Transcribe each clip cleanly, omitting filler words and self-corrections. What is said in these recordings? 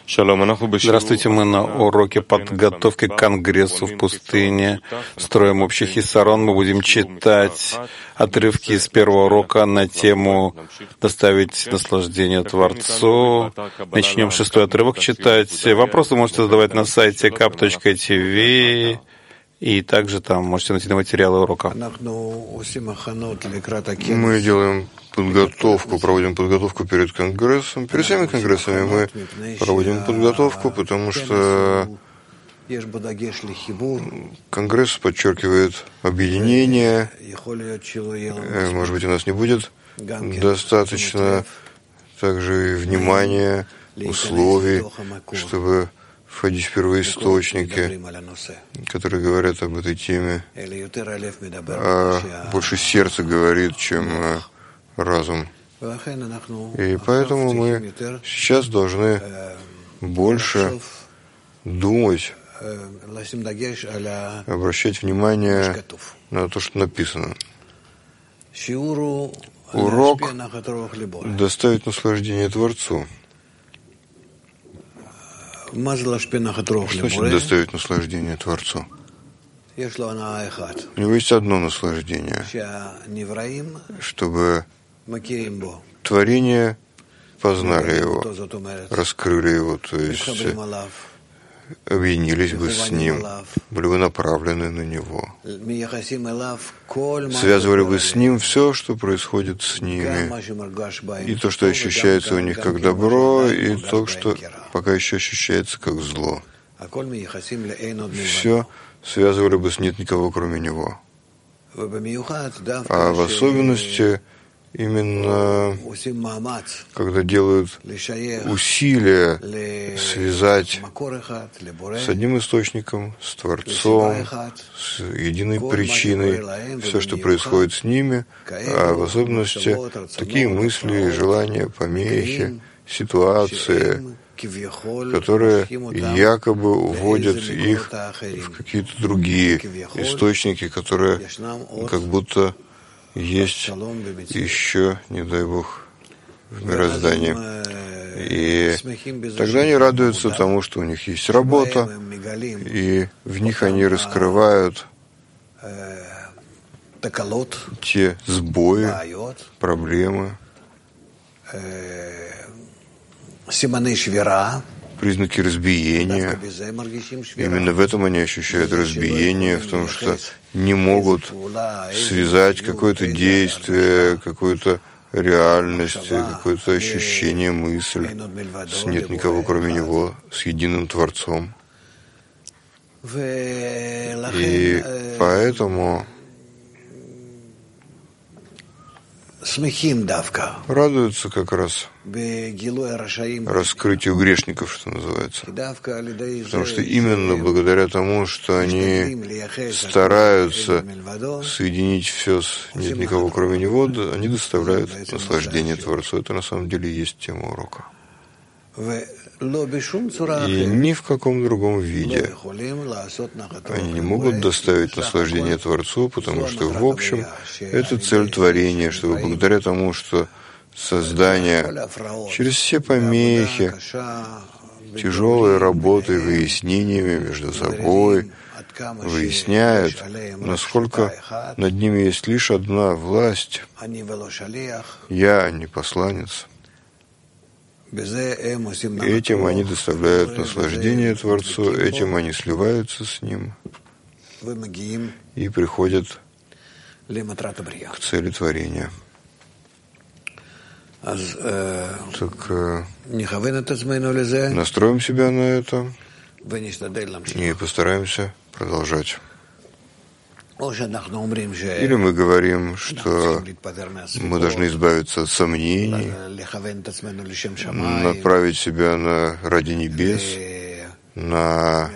Здравствуйте, мы на уроке подготовки к конгрессу в пустыне. Строим общий хисарон. Мы будем читать отрывки из первого урока на тему «Доставить наслаждение Творцу». Начнем 6-й отрывок читать. Вопросы можете задавать на сайте kap.tv. И также там можете найти материалы урока. Мы делаем подготовку, проводим подготовку перед конгрессом. Перед всеми конгрессами мы проводим подготовку, потому что конгресс подчеркивает объединение. Может быть, у нас не будет достаточно также внимания, условий, чтобы входить в первоисточники, которые говорят об этой теме, а больше сердце говорит, чем разум. И поэтому мы сейчас должны больше думать, обращать внимание на то, что написано. Урок доставить наслаждение Творцу. Что значит доставить наслаждение Творцу? У него есть одно наслаждение, чтобы творения познали его, раскрыли его, то есть объединились бы с ним, были бы направлены на него, связывали бы с ним все, что происходит с ними, и то, что ощущается у них как добро, и то, что пока еще ощущается как зло. Все связывали бы с «нет никого, кроме него». А в особенности именно когда делают усилия связать с одним источником, с Творцом, с единой причиной все, что происходит с ними, а в особенности такие мысли, желания, помехи, ситуации, которые якобы уводят их в какие-то другие источники, которые как будто есть еще, не дай Бог, в мироздании. И тогда они радуются тому, что у них есть работа, и в них они раскрывают те сбои, проблемы, признаки разбиения. Именно в этом они ощущают разбиение, в том, что не могут связать какое-то действие, какую-то реальность, какое-то ощущение, мысль с «нет никого, кроме него», с единым Творцом. И поэтому радуются как раз раскрытию грешников, что называется. Потому что именно благодаря тому, что они стараются соединить все с «нет никого, кроме него», они доставляют наслаждение Творцу. Это на самом деле и есть тема урока. И ни в каком другом виде они не могут доставить наслаждение Творцу, потому что, в общем, это цель творения, чтобы благодаря тому, что создание через все помехи, тяжелой работой, выяснениями между собой, выясняют, насколько над ними есть лишь одна власть. Я, а не посланец. Этим они доставляют наслаждение Творцу, этим они сливаются с Ним и приходят к цели творения. Так настроим себя на это и постараемся продолжать. Или мы говорим, что мы должны избавиться от сомнений, направить себя ради небес, на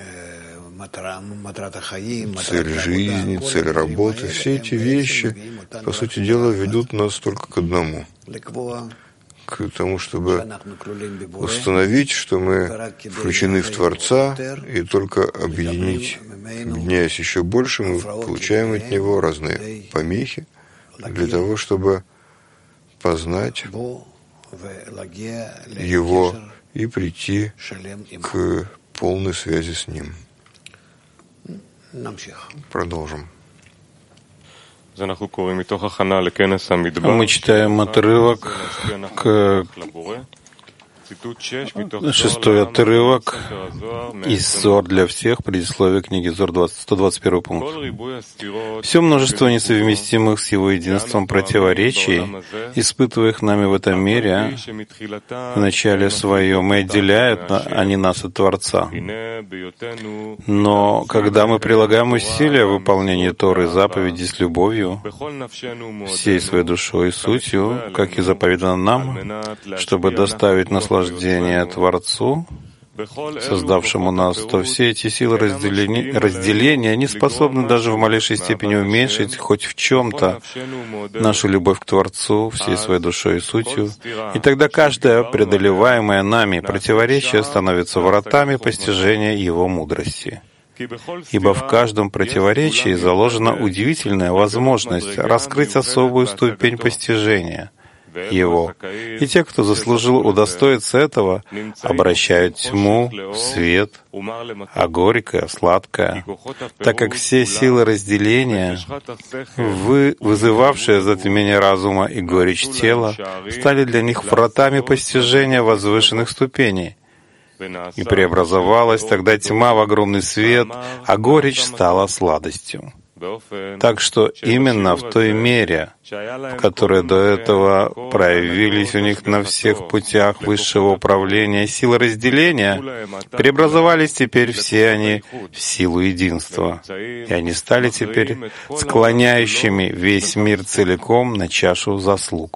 цель жизни, цель работы. Все эти вещи, по сути дела, ведут нас только к одному, к тому, чтобы установить, что мы включены в Творца, и только объединяясь еще больше, мы получаем от Него разные помехи для того, чтобы познать Его и прийти к полной связи с Ним. Продолжим. Мы читаем отрывок, шестой отрывок из Зор для всех, предисловие книги Зор, 121 пункт. Все множество несовместимых с его единством противоречий, испытываемых нами в этом мире, в начале своем и отделяют они нас от Творца. Но когда мы прилагаем усилия в выполнении Торы заповеди с любовью, всей своей душой и сутью, как и заповедано нам, чтобы доставить наслаждение Творцу, создавшему нас, то все эти силы разделения не способны даже в малейшей степени уменьшить хоть в чем-то нашу любовь к Творцу всей своей душой и сутью. И тогда каждое преодолеваемое нами противоречие становится вратами постижения Его мудрости. Ибо в каждом противоречии заложена удивительная возможность раскрыть особую ступень постижения Его. И те, кто заслужил удостоиться этого, обращают тьму в свет, а горькое — сладкое, так как все силы разделения, вызывавшие затмение разума и горечь тела, стали для них вратами постижения возвышенных ступеней. И преобразовалась тогда тьма в огромный свет, а горечь стала сладостью. Так что именно в той мере, в которой до этого проявились у них на всех путях высшего управления силы разделения, преобразовались теперь все они в силу единства, и они стали теперь склоняющими весь мир целиком на чашу заслуг.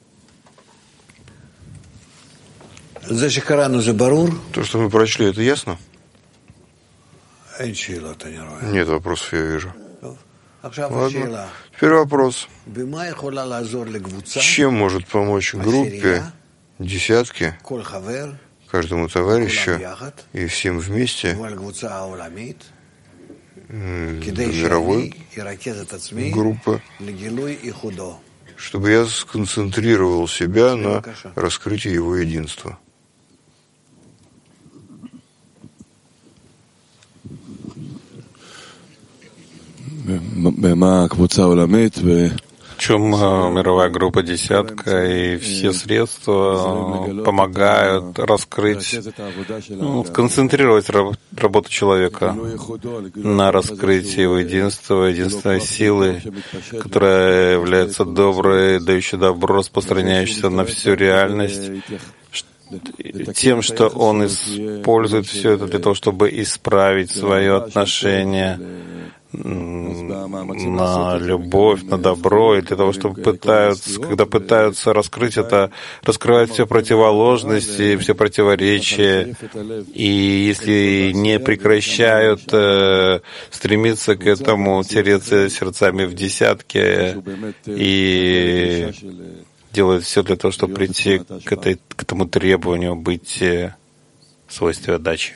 То, что мы прочли, это ясно? Нет вопросов, я вижу. Ладно. Теперь вопрос. Чем может помочь группе, десятке, каждому товарищу и всем вместе, мировой группы, чтобы я сконцентрировал себя на раскрытии его единства? В чем мировая группа «Десятка» и все средства помогают раскрыть, сконцентрировать работу человека на раскрытии его единства, единственной силы, которая является доброй, дающей добро, распространяющейся на всю реальность, тем, что он использует все это для того, чтобы исправить свое отношение на любовь, на добро, и для того, чтобы когда пытаются раскрыть это, раскрывать все противоположности, все противоречия, и если не прекращают стремиться к этому, тереться сердцами в десятке и делают все для того, чтобы прийти к этому требованию быть в свойстве отдачи.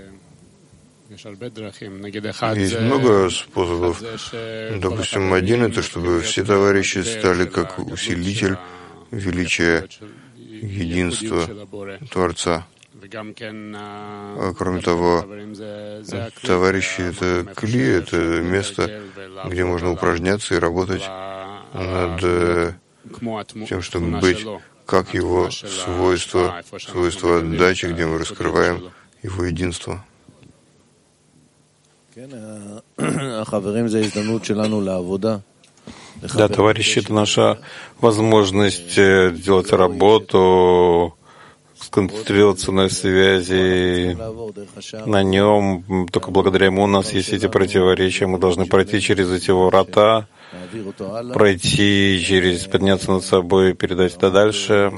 Есть много способов. Допустим, один — это чтобы все товарищи стали как усилитель величия, единства Творца. А кроме того, товарищи — это кли, это место, где можно упражняться и работать над тем, чтобы быть как его свойство отдачи, где мы раскрываем его единство. Да, товарищи, это наша возможность делать работу, сконцентрироваться на связи, на нем. Только благодаря ему у нас есть эти противоречия. Мы должны пройти через эти врата, подняться над собой и передать это дальше.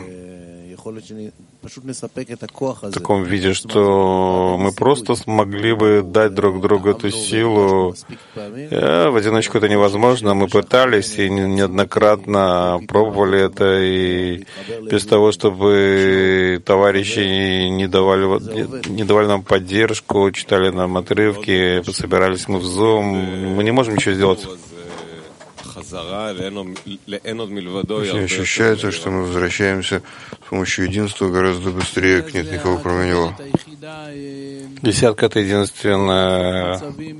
В таком виде, что мы просто смогли бы дать друг другу эту силу. В одиночку это невозможно. Мы пытались и неоднократно пробовали это, и без того, чтобы товарищи не давали нам поддержку, читали нам отрывки, собирались мы в Zoom, мы не можем ничего сделать. ощущается, что мы возвращаемся с помощью единства гораздо быстрее, нет никого кроме него. Десятка — это единственное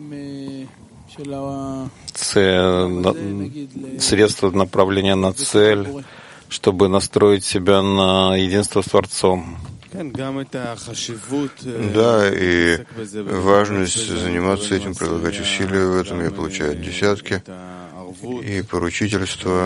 средство направления на цель, чтобы настроить себя на единство с Творцом. Да, и важность заниматься этим, прилагать усилия в этом, я получаю десятки и поручительство.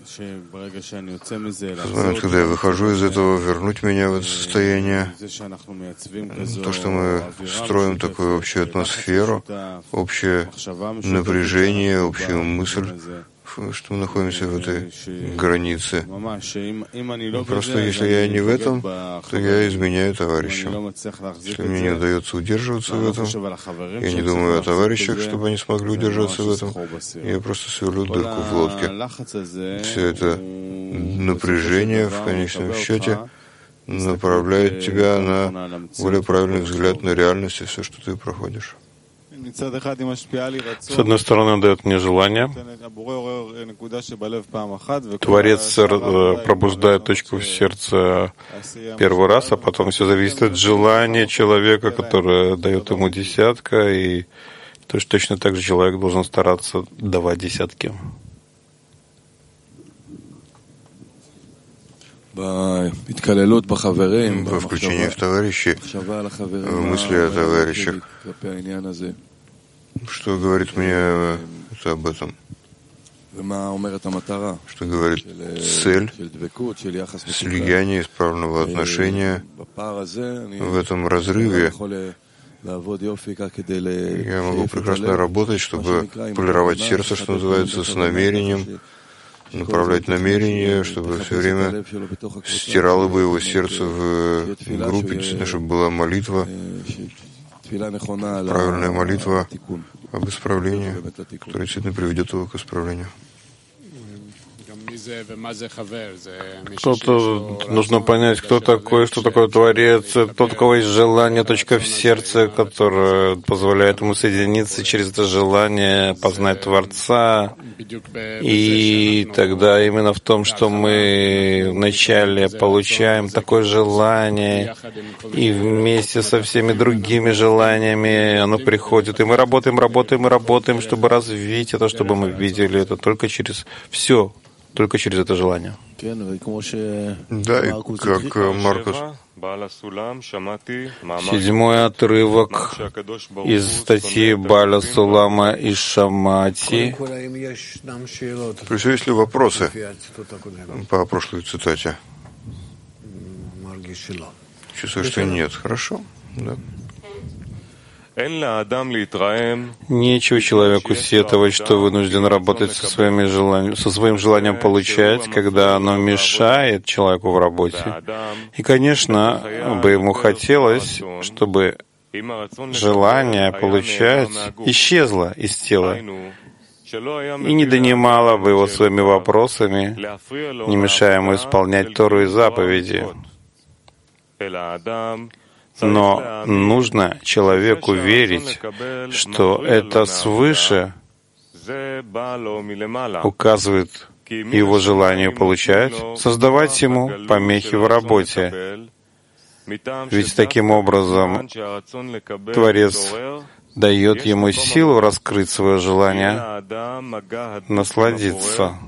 В момент, когда я выхожу из этого, вернуть меня в это состояние. То, что мы строим такую общую атмосферу, общее напряжение, общую мысль, что мы находимся в этой границе. Просто если я не в этом, то я изменяю товарищам. Если мне не удается удерживаться в этом, я не думаю о товарищах, чтобы они смогли удержаться в этом, я просто сверлю дырку в лодке. Все это напряжение в конечном счете направляет тебя на более правильный взгляд на реальность и все, что ты проходишь. С одной стороны, он дает мне желание. Творец пробуждает точку в сердце первый раз, а потом все зависит от желания человека, которое дает ему десятка, и точно так же человек должен стараться давать десятки. Во включении в товарищей, в мысли о товарищах, что говорит мне это об этом? Что говорит цель слияния, исправленного отношения в этом разрыве? Я могу прекрасно работать, чтобы полировать сердце, что называется, с намерением, направлять намерение, чтобы все время стирало бы его сердце в группе, действительно, чтобы была молитва, правильная молитва об исправлении, которая действительно приведет его к исправлению. Кто-то нужно понять, кто такой, что такое Творец, тот, у кого есть желание, точка в сердце, которая позволяет ему соединиться через это желание, познать Творца. И тогда именно в том, что мы вначале получаем такое желание, и вместе со всеми другими желаниями оно приходит, и мы работаем, чтобы развить это, чтобы мы видели это только через все. Только через это желание. Да, и как Маркус. 7-й отрывок из статьи Бааля Сулама и Шамати. Прежде есть ли вопросы по прошлой цитате? Чувствую, что нет. Хорошо. Да. Нечего человеку сетовать, что вынужден работать со своим желанием получать, когда оно мешает человеку в работе. И, конечно, бы ему хотелось, чтобы желание получать исчезло из тела и не донимало бы его своими вопросами, не мешая ему исполнять Тору и заповеди. Но нужно человеку верить, что это свыше указывает его желанию получать, создавать ему помехи в работе. Ведь таким образом Творец дает ему силу раскрыть свое желание, насладиться.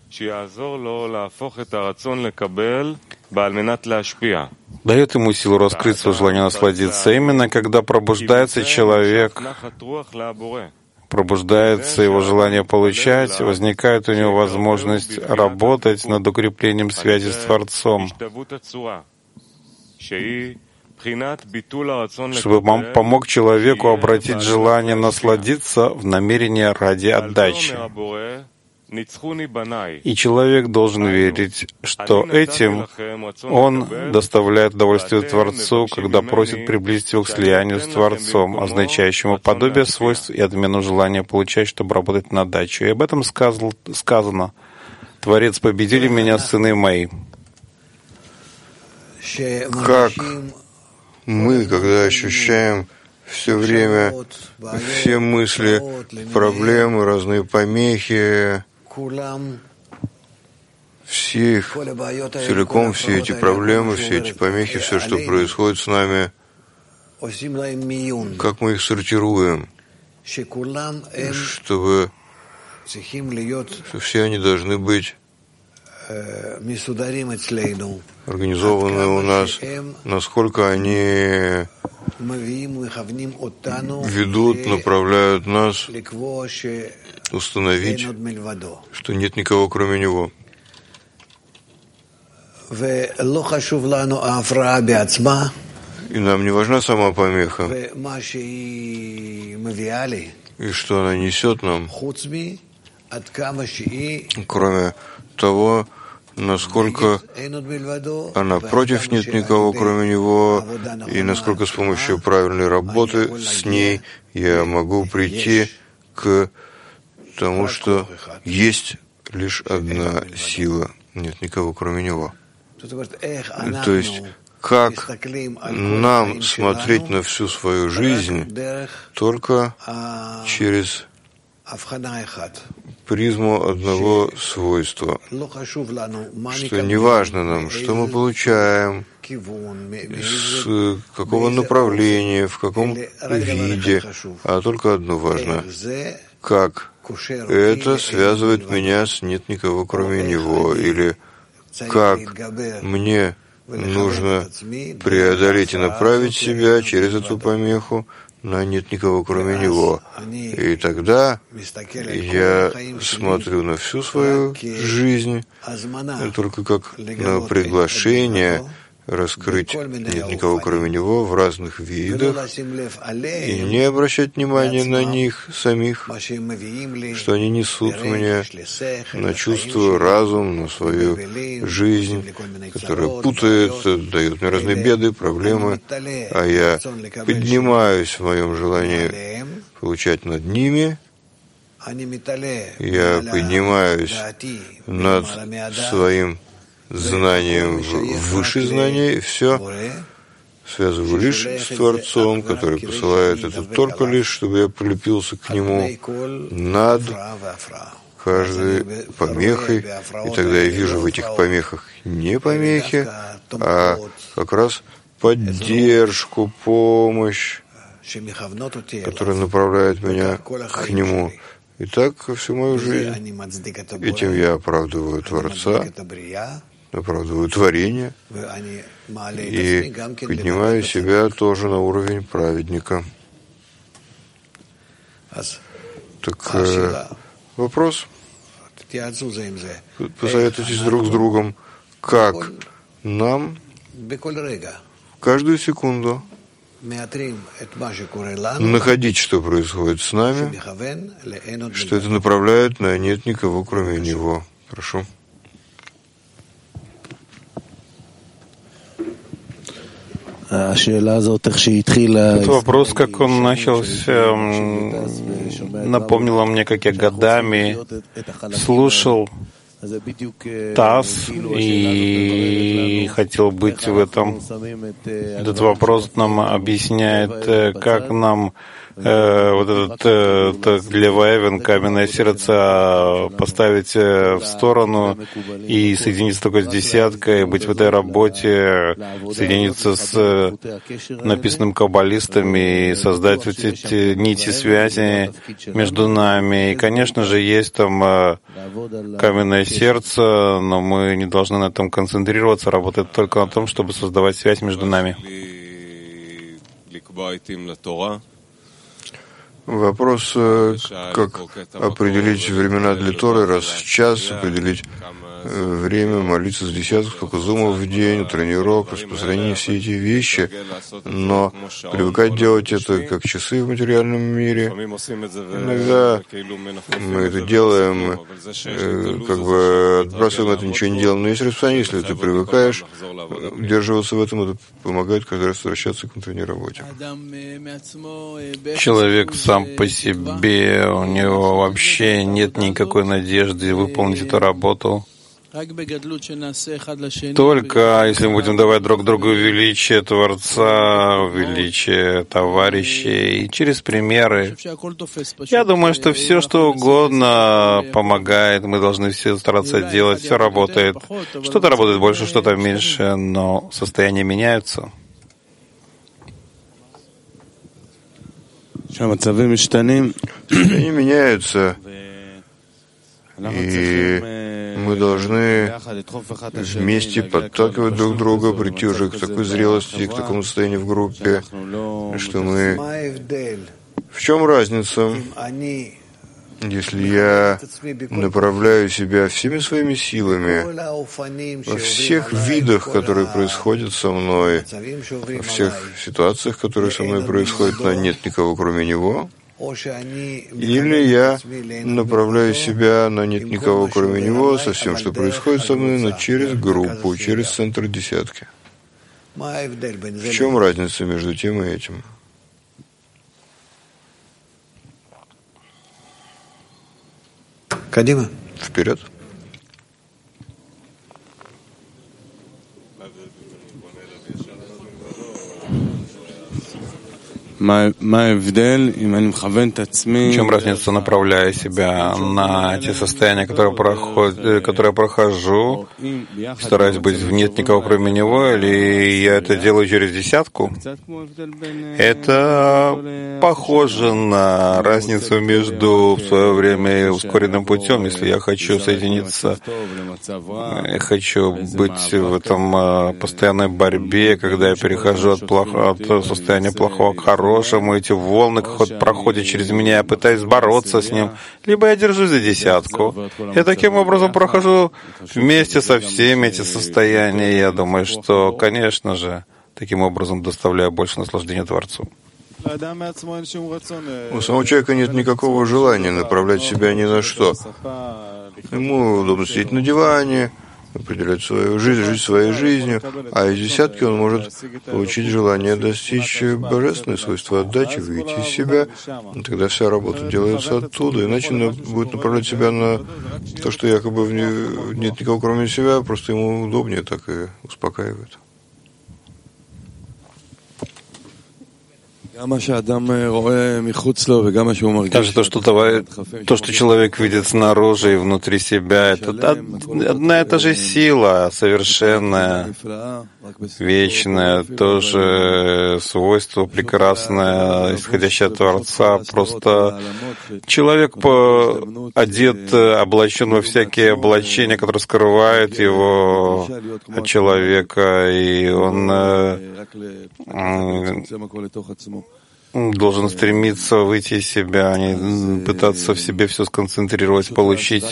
Дает ему силу раскрыть свое желание насладиться. Именно когда пробуждается человек, пробуждается его желание получать, возникает у него возможность работать над укреплением связи с Творцом, чтобы помог человеку обратить желание насладиться в намерение ради отдачи. И человек должен верить, что этим он доставляет удовольствие Творцу, когда просит приблизить его к слиянию с Творцом, означающему подобие свойств и отмену желания получать, чтобы работать на отдачу. И об этом сказано: «Творец, победили меня, сыны мои». Как мы, когда ощущаем все время все мысли, проблемы, разные помехи, все их, целиком все эти проблемы, все эти помехи, все, что происходит с нами, как мы их сортируем, чтобы все они должны быть организованы у нас, насколько они ведут, направляют нас установить, что нет никого, кроме Него. И нам не важна сама помеха, и что она несет нам, кроме того, насколько она против нет никого, кроме Него, и насколько с помощью правильной работы с ней я могу прийти к тому, что есть лишь одна сила, нет никого, кроме Него. То есть, как нам смотреть на всю свою жизнь только через призму одного свойства, что не важно нам, что мы получаем, с какого направления, в каком виде, а только одно важно, как это связывает меня с нет никого, кроме Него, или как мне нужно преодолеть и направить себя через эту помеху на нет никого, кроме Него. И тогда я смотрю на всю свою жизнь только как на приглашение раскрыть нет никого, кроме Него в разных видах и не обращать внимания на них самих, что они несут мне на чувство, разум, на свою жизнь, которая путает, дает мне разные беды, проблемы, а я поднимаюсь в моем желании получать над ними, я поднимаюсь над своим знанием в высшее знание, и все связываю лишь с Творцом, который посылает это только лишь, чтобы я прилепился к Нему над каждой помехой, и тогда я вижу в этих помехах не помехи, а как раз поддержку, помощь, которая направляет меня к Нему. И так всю мою жизнь. Этим я оправдываю Творца, оправдываю творение и поднимаю себя тоже на уровень праведника. Так вопрос. Посоветуйтесь друг с другом, как нам каждую секунду находить, что происходит с нами, что это направляет на нет никого, кроме Него. Прошу. Этот вопрос, как он начался, напомнил мне, как я годами слушал ТАСС и хотел быть в этом. Этот вопрос нам объясняет, как нам вот этот Леваевен, каменное сердце, поставить в сторону и соединиться только с десяткой, быть в этой работе, соединиться с написанным каббалистами и создать вот эти нити связи между нами. И, конечно же, есть там каменное сердце, но мы не должны на этом концентрироваться, работать только на том, чтобы создавать связь между нами. Вопрос, как определить времена для Торы, раз в час, определить время, молиться с десяток, сколько зумов в день, утренний урок, распространение, все эти вещи, но привыкать делать это как часы в материальном мире. Иногда мы это делаем, как бы отбрасываем это, ничего не делаем, но есть расписание, если ты привыкаешь удерживаться в этом, это помогает каждый раз возвращаться к внутренней работе. Человек сам по себе, у него вообще нет никакой надежды выполнить эту работу. Только если мы будем давать друг другу величие Творца, величие товарищей, и через примеры, я думаю, что все, что угодно помогает, мы должны все стараться делать, все работает. Что-то работает больше, что-то меньше, но состояния меняются. Состояния меняются, и мы должны вместе подталкивать друг друга, прийти уже к такой зрелости, к такому состоянию в группе, что мы... В чем разница, если я направляю себя всеми своими силами во всех видах, которые происходят со мной, во всех ситуациях, которые со мной происходят, но нет никого кроме него? Или я направляю себя на нет никого кроме него, со всем, что происходит со мной, но через группу, через центр десятки. В чем разница между тем и этим? Вперед. В чем разница, направляя себя на те состояния, которые я прохожу, стараясь быть в нет никого кроме него, или я это делаю через десятку? Это похоже на разницу между в свое время ускоренным путем. Если я хочу соединиться, я хочу быть в этом постоянной борьбе, когда я перехожу от состояния плохого к хорошему, эти волны проходят через меня, я пытаюсь бороться с ним, либо я держусь за десятку. Я таким образом прохожу вместе со всеми эти состояния. Я думаю, что, конечно же, таким образом доставляю больше наслаждения Творцу. У самого человека нет никакого желания направлять себя ни на что. Ему удобно сидеть на диване, определять свою жизнь, жить своей жизнью, а из десятки он может получить желание достичь божественные свойства отдачи, выйти из себя, и тогда вся работа делается оттуда, иначе он будет направлять себя на то, что якобы нет никого кроме себя, просто ему удобнее, так и успокаивает. Даже то, что человек видит снаружи и внутри себя, это одна и та же сила, совершенная, вечная, тоже свойство прекрасное, исходящее от Творца. Просто человек одет, облачен во всякие облачения, которые скрывают его от человека, и он должен стремиться выйти из себя, а не пытаться в себе все сконцентрировать, получить.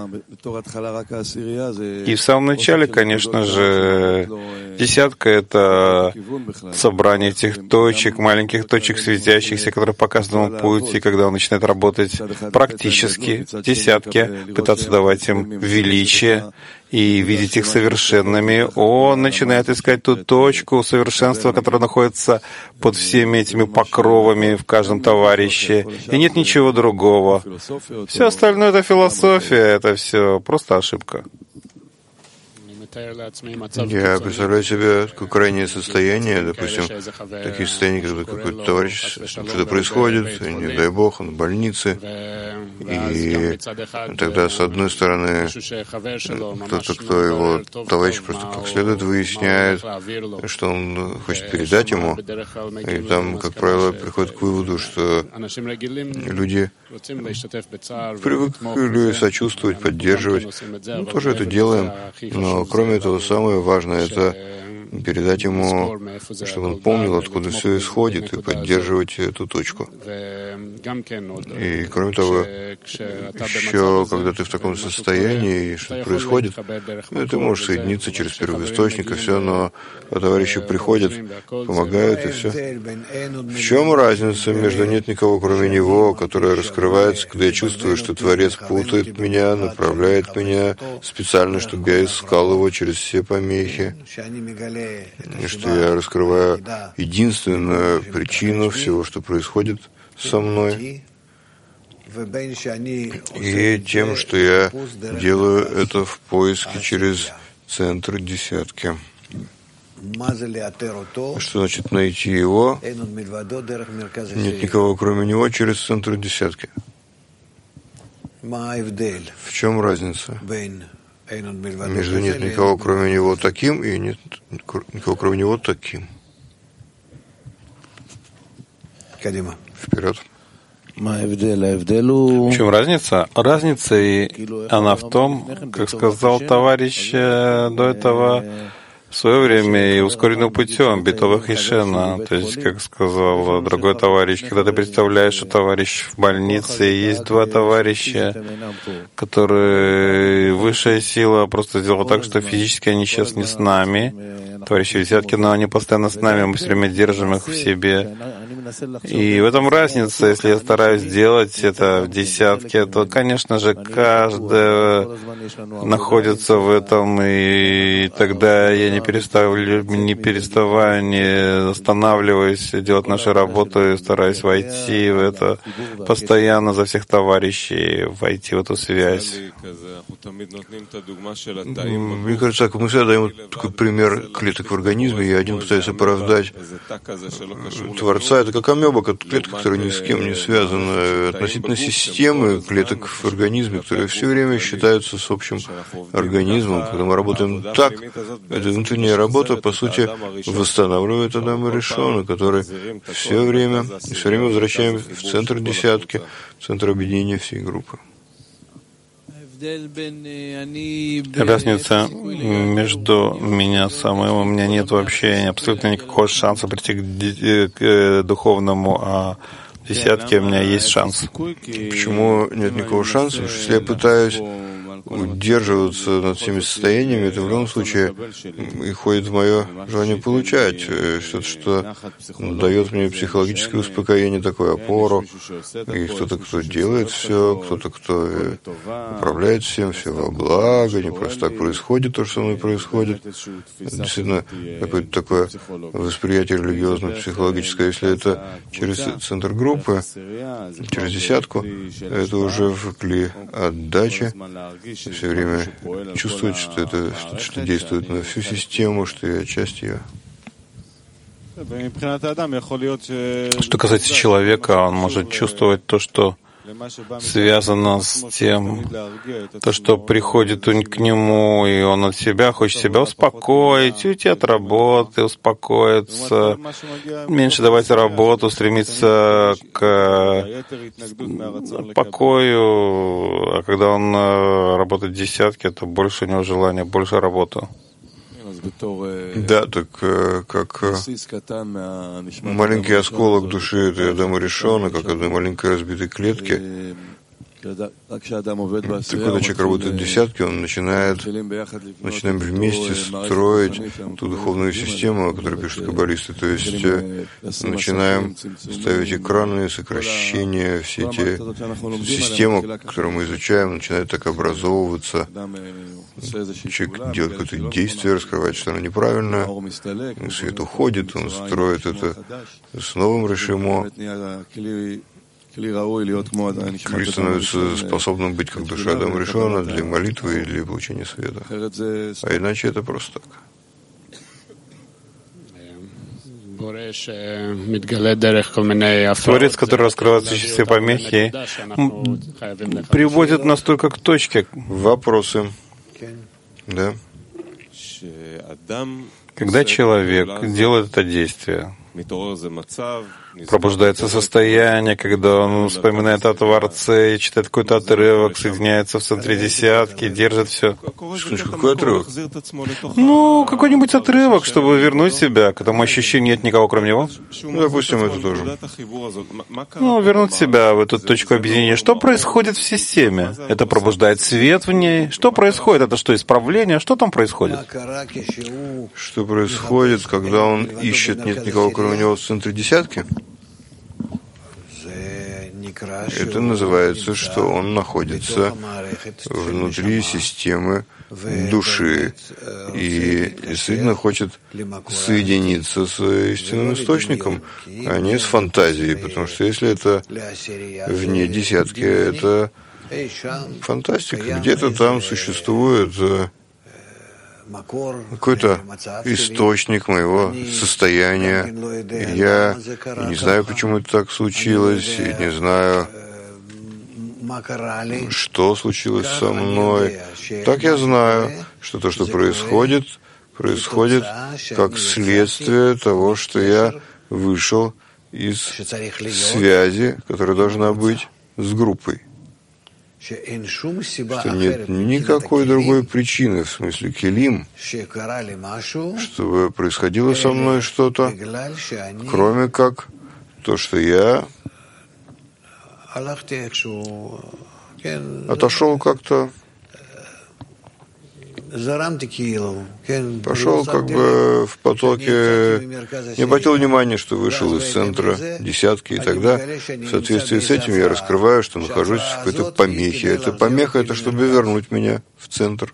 И в самом начале, конечно же, десятка — это собрание этих точек, маленьких точек светящихся, которые по каждому пути, когда он начинает работать практически в десятке, пытаться давать им величие и видеть их совершенными, он начинает искать ту точку совершенства, которая находится под всеми этими покровами в каждом товарище, и нет ничего другого. Все остальное — это философия, это все просто ошибка. Я представляю себе крайнее состояние, допустим, такие состояния, когда какой-то товарищ, что-то происходит, не дай бог, он в больнице, и тогда, с одной стороны, кто-то, кто его товарищ просто как следует выясняет, что он хочет передать ему, и там, как правило, приходит к выводу, что люди привыкли сочувствовать, поддерживать. Мы тоже это делаем, но кроме этого, самое важное — это передать ему, чтобы он помнил, откуда все исходит, и поддерживать эту точку. И кроме того, еще когда ты в таком состоянии, и что происходит, ты можешь соединиться через первоисточник, и все, но товарищи приходят, помогают, и все. В чем разница между нет никого кроме него, которая раскрывается, когда я чувствую, что Творец путает меня, направляет меня специально, чтобы я искал его через все помехи, и что я раскрываю единственную причину всего, что происходит со мной, и тем, что я делаю это в поиске через центр десятки. Что значит найти его? Нет никого, кроме него, через центр десятки. В чем разница между нет никого, кроме него, таким, и нет никого, кроме него, таким? Вперед. В чем разница? Разница, и она в том, как сказал товарищ до этого, в свое время и ускоренным путем, битовых Ишена. То есть, как сказал другой товарищ, когда ты представляешь, что товарищ в больнице, и есть два товарища, которые высшая сила просто сделала так, что физически они сейчас не с нами, товарищи десятки, но они постоянно с нами, мы все время держим их в себе. И в этом разница, если я стараюсь сделать это в десятке, то, конечно же, каждый находится в этом, и тогда я не переставая, не останавливаюсь делать нашу работу и стараюсь войти в это, постоянно за всех товарищей, войти в эту связь. Мне кажется, мы всегда даем такой пример клеток в организме, и один пытается оправдать Творца. Это как амеба, клетка, которая ни с кем не связана, относительно системы клеток в организме, которые все время считаются с общим организмом. Когда мы работаем так, эта внутренняя работа, по сути, восстанавливает Адама Ришона, который все время возвращаем в центр десятки, в центр объединения всей группы. Разница между меня самым, у меня нет вообще абсолютно никакого шанса прийти к духовному, а в десятке у меня есть шанс. Почему нет никакого шанса? Потому что если я пытаюсь удерживаться над всеми состояниями, это в любом случае и входит в мое желание получать что-то, что дает мне психологическое успокоение, такую опору, и кто-то, кто делает все, кто-то, кто управляет всем, все во благо, не просто так происходит то, что со мной происходит. Это действительно какое-то такое восприятие религиозно-психологическое. Если это через центр группы, через десятку, это уже в кли отдачи, все время чувствовать, что это что-то, что действует на всю систему, что я часть ее. Что касается человека, он может чувствовать то, что связано с тем, то, что приходит к нему, и он от себя хочет себя успокоить, уйти от работы, успокоиться, меньше давать работу, стремиться к покою, а когда он работает в десятке, то больше у него желания, больше работы. Да, так как маленький осколок души этой Адама Ришона, как одной маленькой разбитой клетки, так когда человек работает в десятке, он начинаем вместе строить ту духовную систему, о которой пишут каббалисты. То есть начинаем ставить экраны, сокращения, все эти системы, которую мы изучаем, начинают так образовываться. Человек делает какое-то действие, раскрывает, что оно неправильно, свет уходит, он строит это с новым решимо. Клей становится способным быть как душа Адама Ришона для молитвы и для получения света. А иначе это просто так. Творец, который раскрывается через все помехи, приводит нас только к точке. Вопросы? Да. Когда человек делает это действие, пробуждается состояние, когда он вспоминает о Творце и читает какой-то отрывок, соединяется в центре десятки, держит все. Какой отрывок? Ну, какой-нибудь отрывок, чтобы вернуть себя к этому ощущению, нет никого кроме него. Ну, допустим, это тоже. Ну, вернуть себя в эту точку объединения. Что происходит в системе? Это пробуждает свет в ней. Что происходит? Это что, исправление? Что там происходит? Что происходит, когда он ищет, нет никого кроме него в центре десятки? Это называется, что он находится внутри системы души и действительно хочет соединиться с истинным источником, а не с фантазией, потому что если это вне десятки, это фантастика. Где-то там существует какой-то источник моего состояния. Я не знаю, почему это так случилось, и не знаю, что случилось со мной. Так я знаю, что то, что происходит, происходит как следствие того, что я вышел из связи, которая должна быть с группой. Что нет никакой другой причины, в смысле келим, чтобы происходило со мной что-то, кроме как то, что я отошел как-то, пошел как бы в потоке, не обратил внимания, что вышел из центра десятки, и тогда в соответствии с этим я раскрываю, что нахожусь в какой-то помехе. Эта помеха — это чтобы вернуть меня в центр.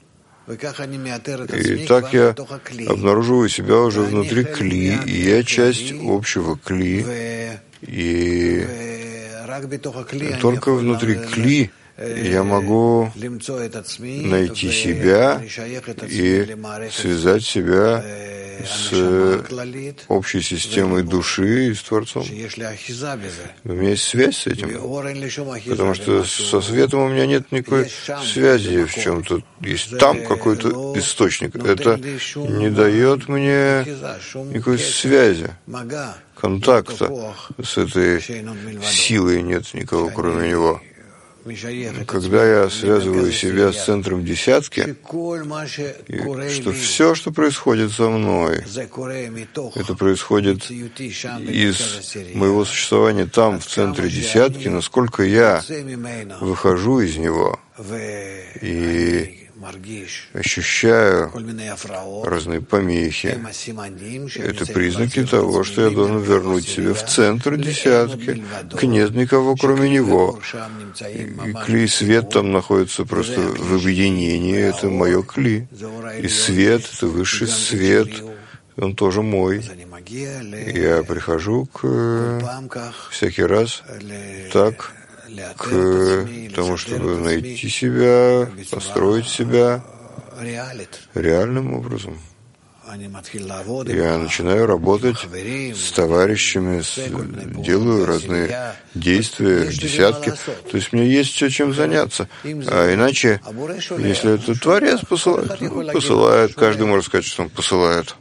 И так я обнаруживаю себя уже внутри кли, и я часть общего кли, и только внутри кли я могу найти себя и связать себя с общей системой души и с Творцом. У меня есть связь с этим, потому что со светом у меня нет никакой связи в чем-то. Есть там какой-то источник. Это не дает мне никакой связи, контакта с этой силой, нет никого, кроме него. Когда я связываю себя с центром десятки, что все, что происходит со мной, это происходит из моего существования там, в центре десятки, насколько я выхожу из него и ощущаю разные помехи. Это признаки того, что я должен вернуть себя в центр десятки. Нет никого, кроме него. И кли и свет там находится просто в объединении. Это мое кли. И свет — это высший свет. Он тоже мой. Я прихожу всякий раз так к тому, чтобы найти себя, построить себя реальным образом. Я начинаю работать с товарищами, делаю разные действия, десятки. То есть мне есть все, чем заняться. А иначе, если это Творец посылает, он посылает, каждый может сказать, что он посылает.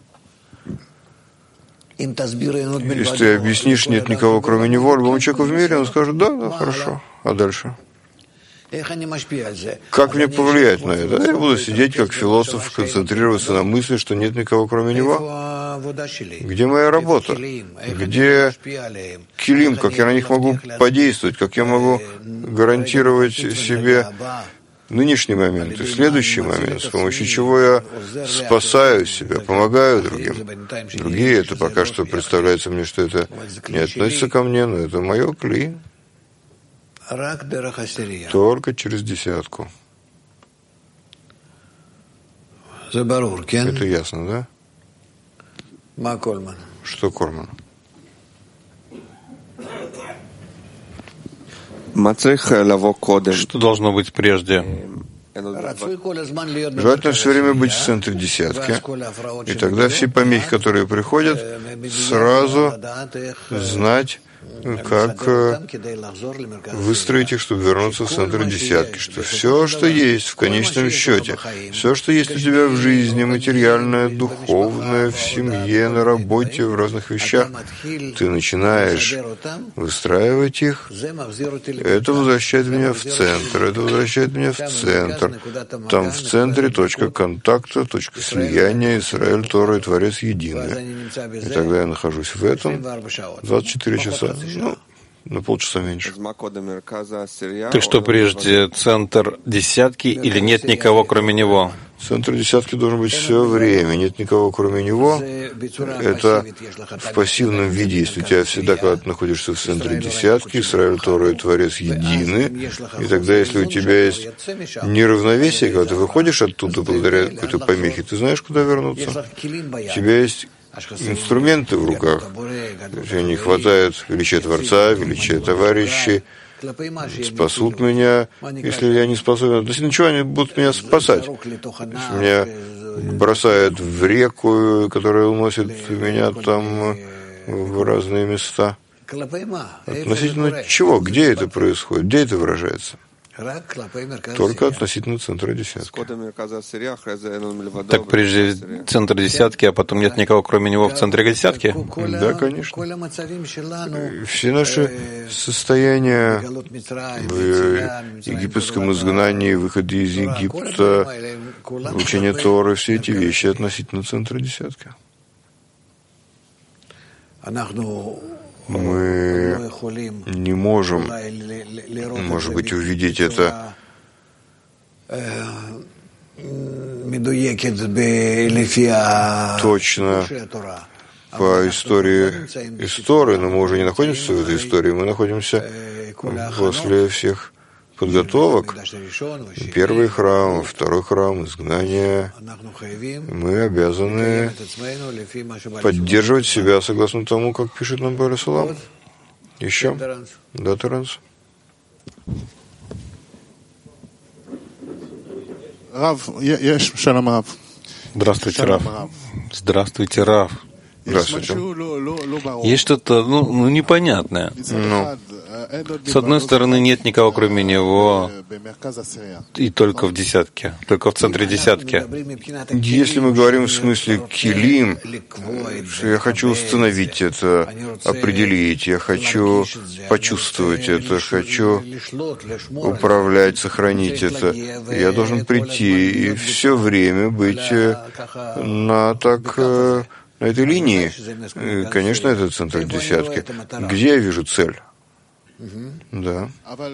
Если ты объяснишь, нет никого, кроме него, любому человеку в мире, он скажет, да, хорошо. А дальше? Как мне повлиять на это? Я буду сидеть как философ, концентрироваться на мысли, что нет никого, кроме него. Где моя работа? Где килим? Как я на них могу подействовать? Как я могу гарантировать себе нынешний момент и следующий момент, с помощью чего я спасаю себя, помогаю другим. Другие, это пока что представляется мне, что это не относится ко мне, но это мое кли. Только через десятку. Это ясно, да? Что Корман? Что должно быть прежде? Желательно все время быть в центре десятки, и тогда все помехи, которые приходят, сразу знать, как выстроить их, чтобы вернуться в центр десятки, что все, что есть в конечном счете, все, что есть у тебя в жизни, материальное, духовное, в семье, на работе, в разных вещах, ты начинаешь выстраивать их, это возвращает меня в центр, это возвращает меня в центр. Там в центре точка контакта, точка слияния, Израиль, Тора и Творец единые. И тогда я нахожусь в этом 24 часа. На полчаса меньше. Так что прежде, центр десятки или нет никого, кроме него? Центр десятки должен быть все время, нет никого кроме него. Это в пассивном виде, если у тебя всегда, когда ты находишься в центре десятки, Исраэль, Тора и Творец едины, и тогда, если у тебя есть неравновесие, когда ты выходишь оттуда благодаря какой-то помехе, ты знаешь, куда вернуться. У тебя есть инструменты в руках. Тебе не хватает величия Творца, величия товарищей, спасут меня, если я не способен. Относительно чего они будут меня спасать? Если меня бросают в реку, которая уносит меня там в разные места. Относительно чего? Где это происходит? Где это выражается? Только относительно центра десятки. Так прежде центр десятки, а потом нет никого, кроме него, в центре десятки? Да, конечно. Все наши состояния в египетском изгнании, выходе из Египта, учение Торы, все эти вещи относительно центра десятки. Мы не можем, может быть, увидеть это точно по истории Торы, но мы уже не находимся в этой истории, мы находимся после всех подготовок. Первый храм, второй храм, изгнание. Мы обязаны поддерживать себя согласно тому, как пишет нам Бааль Салам. Еще? Да, Таранс. Здравствуйте, Рав. Здравствуйте, Рав. Здравствуйте. Есть что-то, непонятное. С одной стороны, нет никого, кроме него, и только в десятке, только в центре десятки. Если мы говорим в смысле килим, что я хочу установить это, определить, я хочу почувствовать это, хочу управлять, сохранить это, я должен прийти и все время быть на этой линии. Конечно, это центр десятки. Где я вижу цель? Да.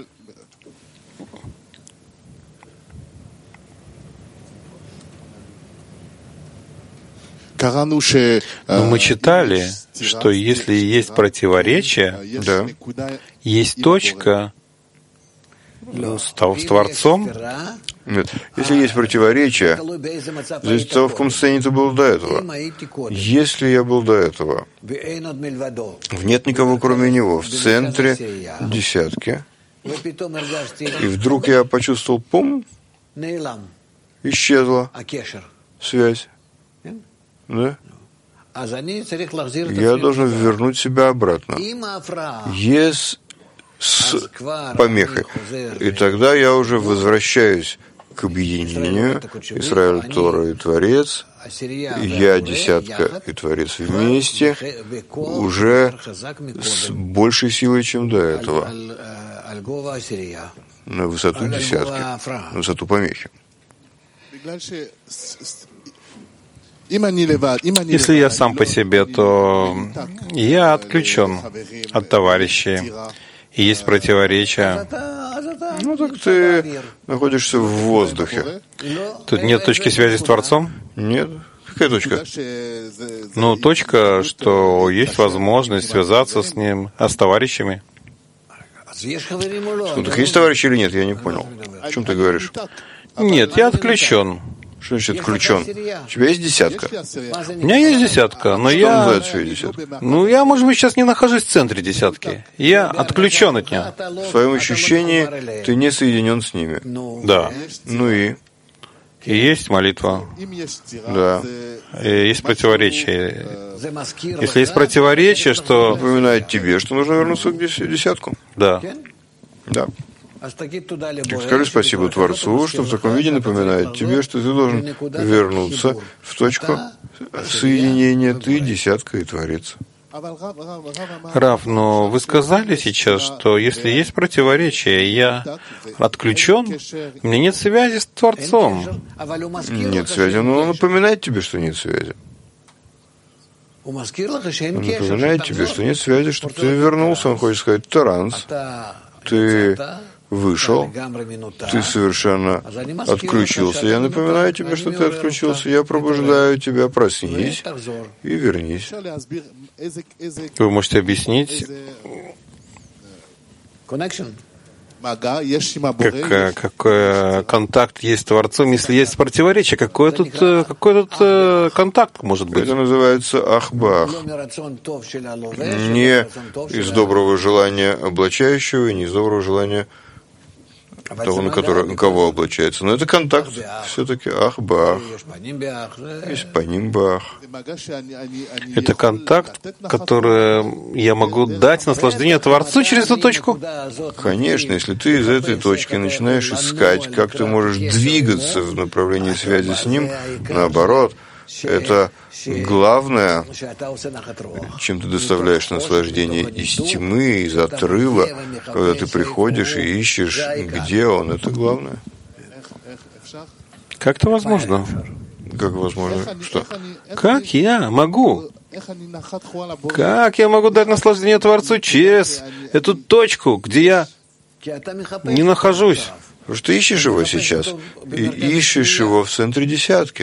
Но мы читали, что если есть противоречие, Да. есть точка с Творцом. Нет. Если есть противоречие, зависит от того, в каком состоянии ты был до этого. Если я был до этого, нет никого кроме него, в центре десятки, и вдруг я почувствовал, исчезла связь. Да? Я должен вернуть себя обратно. С помехой. И тогда я уже возвращаюсь к объединению Исраэль, Тора и Творец, я, десятка и Творец вместе, уже с большей силой, чем до этого, на высоту десятки, на высоту помехи. Если я сам по себе, то я отключен от товарищей. И есть противоречия. Так ты находишься в воздухе. Тут нет точки связи с Творцом? Нет. Какая точка? Точка, что есть возможность связаться с Ним, а с товарищами. Так есть товарищи или нет? Я не понял. О чем ты говоришь? Нет, я отключен. Что значит отключен? У тебя есть десятка? У меня есть десятка, но Что называется своей десяткой? я, может быть, сейчас не нахожусь в центре десятки. Я отключен от нее. В своем ощущении ты не соединен с ними. Да. И есть молитва. Да. И есть противоречие. Если есть противоречие, что... Напоминает тебе, что нужно вернуться к десятку. Да. Да. Скажи спасибо Творцу, что в таком виде напоминает тебе, что ты должен вернуться в точку соединения ты, десятка и Творец. Рав, но вы сказали сейчас, что если есть противоречие, я отключен, у меня нет связи с Творцом. Нет связи, но он напоминает тебе, что нет связи. Он напоминает тебе, что нет связи, чтобы ты вернулся. Он хочет сказать, Таранс, ты вышел, ты совершенно отключился. Я напоминаю тебе, что ты отключился. Я пробуждаю тебя, проснись и вернись. Вы можете объяснить, какой контакт есть с Творцом, если есть противоречие? Какой тут контакт может быть? Это называется ахбах. Не из доброго желания облачающего и не из доброго желания того, на кого облачается. Но это контакт все-таки ахбах. Есть панимбах. Это контакт, который я могу дать наслаждение Творцу через эту точку? Конечно, если ты из этой точки начинаешь искать, как ты можешь двигаться в направлении связи с Ним, наоборот, это главное, чем ты доставляешь наслаждение из тьмы, из отрыва, когда ты приходишь и ищешь, где он, это главное. Как это возможно? Как возможно? Что? Как я могу? Как я могу дать наслаждение Творцу через эту точку, где я не нахожусь? Потому что ты ищешь его сейчас, и ищешь его в центре десятки.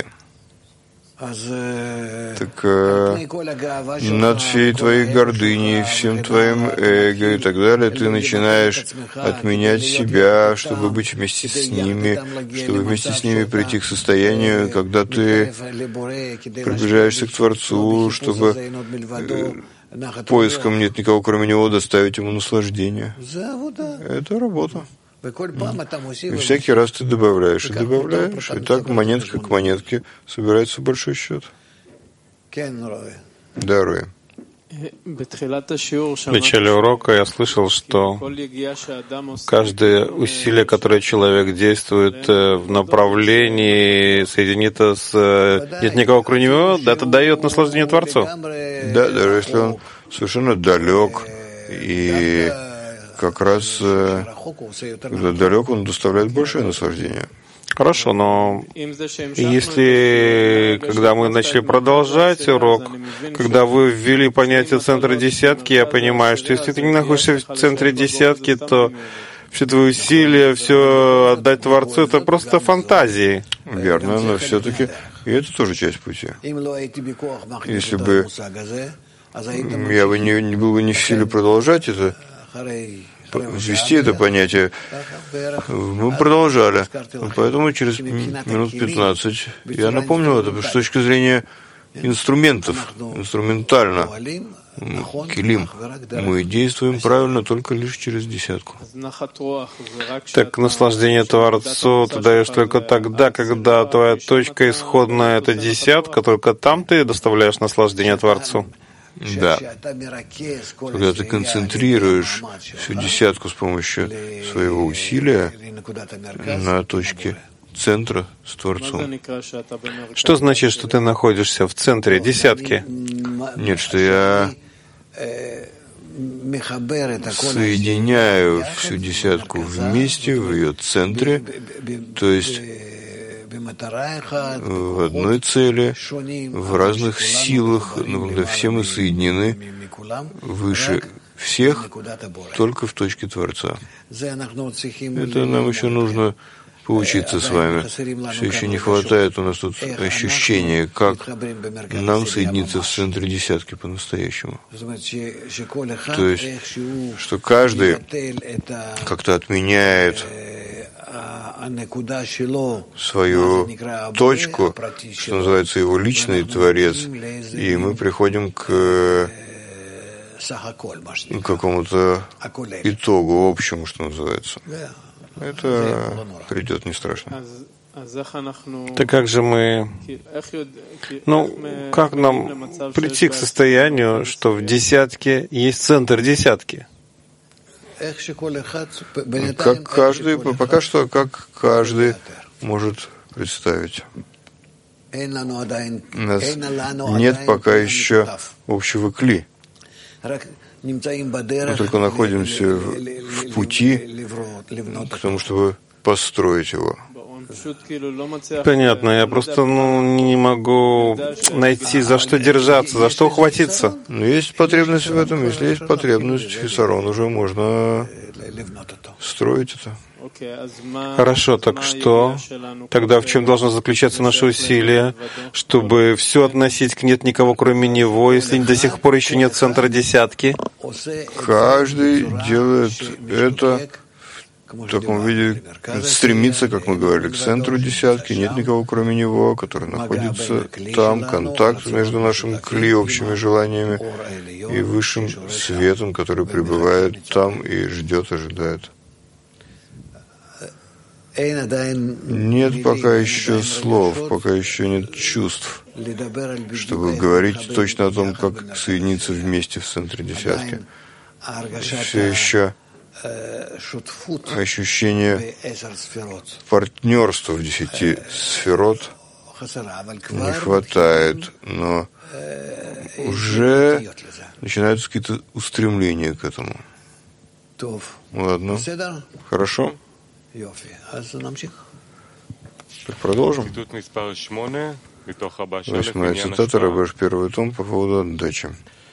Так над всей твоей гордыней, всем твоим эго и так далее, ты начинаешь отменять себя, чтобы быть вместе с ними, чтобы вместе с ними прийти к состоянию, когда ты приближаешься к Творцу, чтобы поиском нет никого, кроме Него, доставить Ему наслаждение. Это работа. И всякий раз ты добавляешь, и добавляешь, и так монетка к монетке собирается большой счет. Да, Рой. В начале урока я слышал, что каждое усилие, которое человек действует в направлении соединиться с... Нет никого кроме него, это дает наслаждение Творцу. Да, даже если он совершенно далек и как раз когда далек, он доставляет большее наслаждение. Хорошо, но если, когда мы начали продолжать урок, когда вы ввели понятие центра десятки, я понимаю, что если ты не находишься в центре десятки, то все твои усилия, все отдать Творцу, это просто фантазии. Верно, но все-таки и это тоже часть пути. Если бы я бы не был бы не в силе продолжать это, ввести это понятие, мы продолжали. Поэтому через минут 15 я напомнил это, с точки зрения инструментов, инструментально, килим, мы действуем правильно только лишь через десятку. Так наслаждение Творцу ты даешь только тогда, когда твоя точка исходная — это десятка, только там ты доставляешь наслаждение Творцу. Да. Когда ты концентрируешь всю десятку с помощью своего усилия на точке центра с Творцом. Что значит, что ты находишься в центре десятки? Нет, что я соединяю всю десятку вместе, в ее центре, то есть в одной цели, в разных силах, но когда все мы соединены выше всех, только в точке Творца. Это нам еще нужно поучиться с вами. Все еще не хватает у нас тут ощущения, как нам соединиться в центре десятки по-настоящему. То есть, что каждый как-то отменяет свою точку, что называется его личный Творец, и мы приходим к какому-то итогу общему, что называется. Это придет не страшно. Так как же мы... как нам прийти к состоянию, что в десятке есть центр десятки? Как каждый, пока что, как каждый может представить. У нас нет пока еще общего кли. Мы только находимся в пути к тому, чтобы построить его. Понятно, я просто не могу найти, за что держаться, за что ухватиться. Но есть потребность в этом. Если есть потребность, хисарон уже можно строить это. Хорошо, так что? Тогда в чем должно заключаться наше усилие, чтобы все относить к нет никого, кроме него, если до сих пор еще нет центра десятки? Каждый делает это в таком виде, стремится, как мы говорили, к центру десятки, нет никого, кроме него, который находится там, контакт между нашим кли, общими желаниями, и высшим светом, который пребывает там и ждет, ожидает. Нет пока еще слов, пока еще нет чувств, чтобы говорить точно о том, как соединиться вместе в центре десятки. Все еще ощущение партнерства в 10 сферот не хватает, но уже начинаются какие-то устремления к этому. Ладно, хорошо. Продолжим. 8-я цитата, Рабеш, 1 том, по поводу отдачи.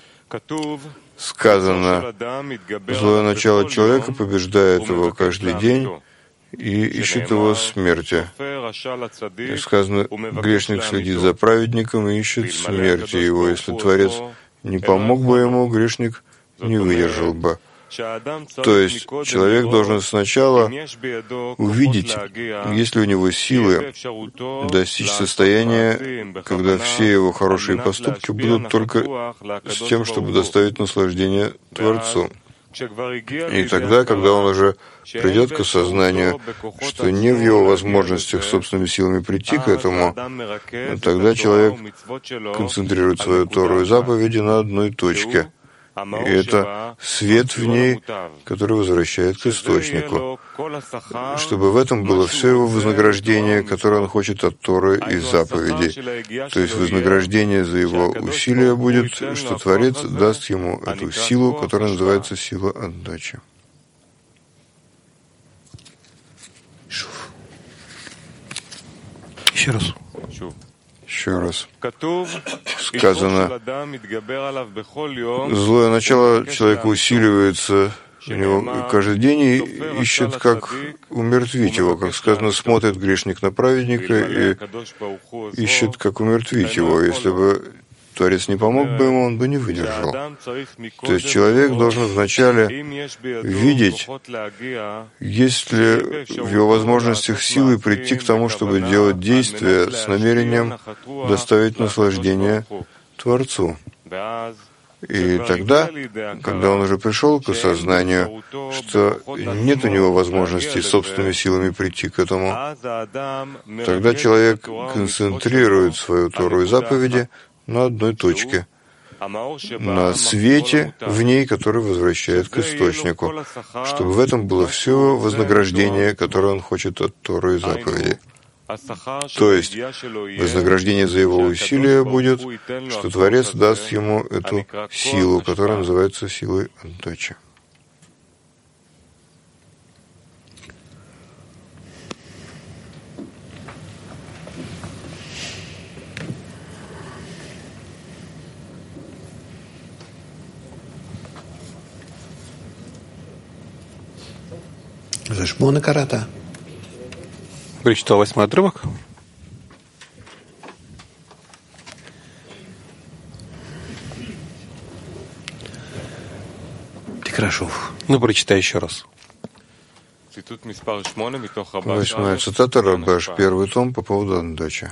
Сказано, злое начало человека побеждает его каждый день и ищет его смерти. И сказано, грешник следит за праведником и ищет смерти его. Если Творец не помог бы ему, грешник не выдержал бы. То есть человек должен сначала увидеть, есть ли у него силы достичь состояния, когда все его хорошие поступки будут только с тем, чтобы доставить наслаждение Творцу. И тогда, когда он уже придет к осознанию, что не в его возможностях собственными силами прийти к этому, тогда человек концентрирует свою Тору и заповеди на одной точке. И это свет в ней, который возвращает к источнику, чтобы в этом было все его вознаграждение, которое он хочет от Торы и заповедей. То есть вознаграждение за его усилия будет, что Творец даст ему эту силу, которая называется сила отдачи. Еще раз. Еще раз. Сказано, злое начало человека усиливается у него каждый день и ищет, как умертвить его. Как сказано, смотрит грешник на праведника и ищет, как умертвить его. Если бы Творец не помог бы ему, он бы не выдержал. То есть человек должен вначале видеть, есть ли в его возможностях силы прийти к тому, чтобы делать действия с намерением доставить наслаждение Творцу. И тогда, когда он уже пришел к осознанию, что нет у него возможности собственными силами прийти к этому, тогда человек концентрирует свою Тору и заповеди на одной точке, на свете в ней, который возвращает к источнику, чтобы в этом было все вознаграждение, которое он хочет от Торы и заповедей. То есть вознаграждение за его усилия будет, что Творец даст ему эту силу, которая называется силой отдачи. Прочитал 8-й отрывок. Ну, прочитай еще раз. 8-я цитата, Рабеш, 1 том, по поводу отдачи.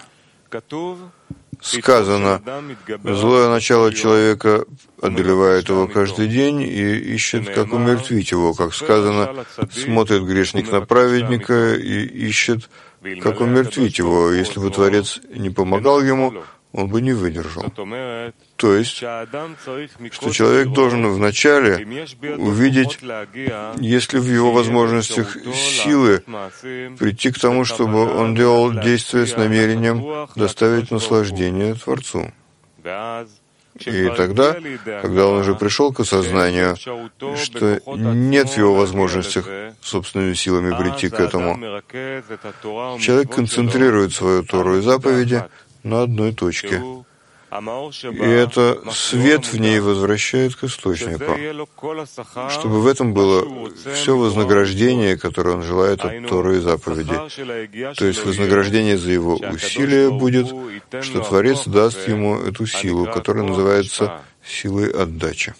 Сказано, злое начало человека одолевает его каждый день и ищет, как умертвить его. Как сказано, смотрит грешник на праведника и ищет, как умертвить его. Если бы Творец не помогал ему, он бы не выдержал. То есть, что человек должен вначале увидеть, есть ли в его возможностях силы прийти к тому, чтобы он делал действия с намерением доставить наслаждение Творцу. И тогда, когда он уже пришел к осознанию, что нет в его возможностях собственными силами прийти к этому. Человек концентрирует свою Тору и заповеди на одной точке. И это свет в ней возвращает к источнику, чтобы в этом было все вознаграждение, которое он желает от Торы и заповеди. То есть вознаграждение за его усилия будет, что Творец даст ему эту силу, которая называется силой отдачи.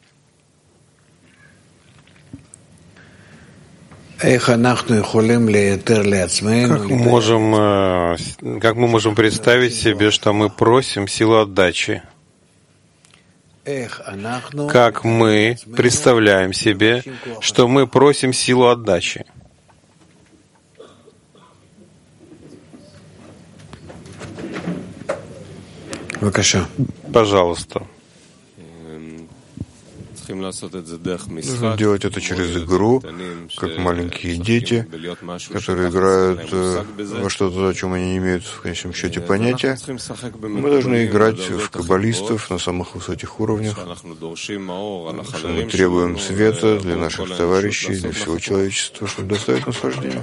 Как мы можем представить себе, что мы просим силу отдачи? Как мы представляем себе, что мы просим силу отдачи? Пожалуйста. Нужно делать это через игру, как маленькие дети, которые играют во что-то, о чем они не имеют в конечном счете понятия. Мы должны играть в каббалистов на самых высоких уровнях, что мы требуем света для наших товарищей, для всего человечества, чтобы доставить наслаждение.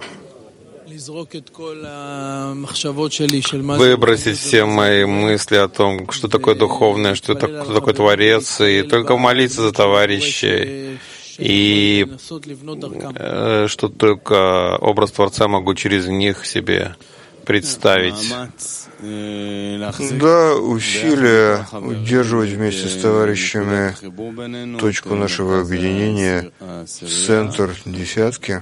Выбросить все мои мысли о том, что такое духовное, кто такой Творец, и только молиться за товарищей, и что только образ Творца могу через них себе представить. Да, усилия удерживать вместе с товарищами точку нашего объединения, центр десятки.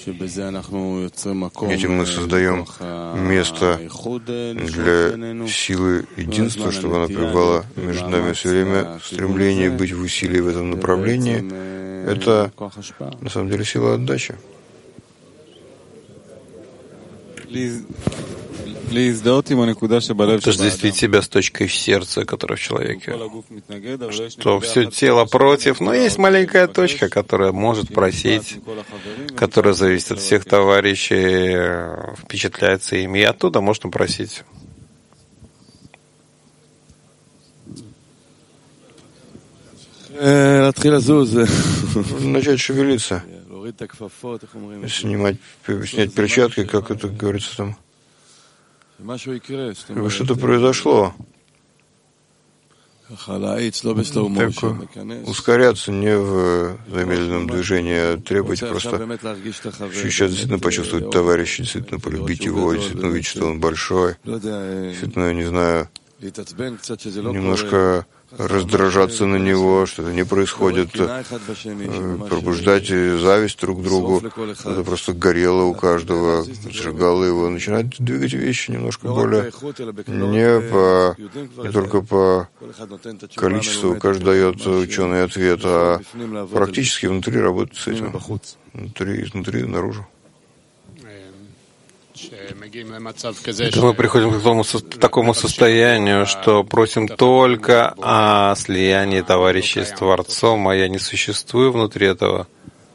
Этим мы создаем место для силы единства, чтобы она пребывала между нами все время. Стремление быть в усилии в этом направлении — это на самом деле сила отдачи. Отождествить себя с точкой сердца, которая в человеке. Что все тело против, но есть маленькая точка, которая может просить, которая зависит от всех товарищей, впечатляется ими, и оттуда можно просить. Начать шевелиться. Снять перчатки, как это говорится там. Что-то произошло. Так, ускоряться не в замедленном движении, а требовать просто сейчас действительно почувствовать товарища, действительно полюбить его, действительно увидеть, что он большой, действительно, я не знаю, немножко раздражаться на него, что это не происходит, пробуждать зависть друг к другу, это просто горело у каждого, сжигало его, начинать двигать вещи немножко более, не только по количеству, каждый дает ученый ответ, а практически внутри работать с этим, изнутри наружу. Мы приходим к такому состоянию, что просим только о слиянии товарищей с Творцом, а я не существую внутри этого.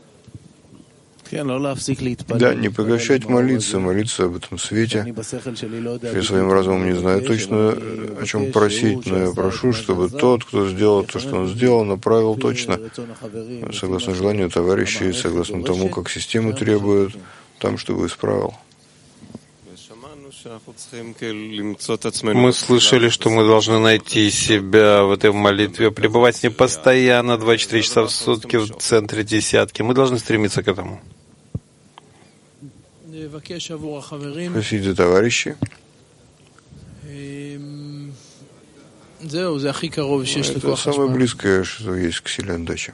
Да, не прекращать молиться об этом свете. Я своим разумом не знаю точно, о чем просить, но я прошу, чтобы тот, кто сделал то, что он сделал, направил точно, согласно желанию товарищей, согласно тому, как система требует, там, чтобы исправил. Мы слышали, что мы должны найти себя в этой молитве, пребывать с ней постоянно, 24 часа в сутки в центре десятки. Мы должны стремиться к этому. Просить за товарищей. Это самое близкое, что есть к силе отдачи.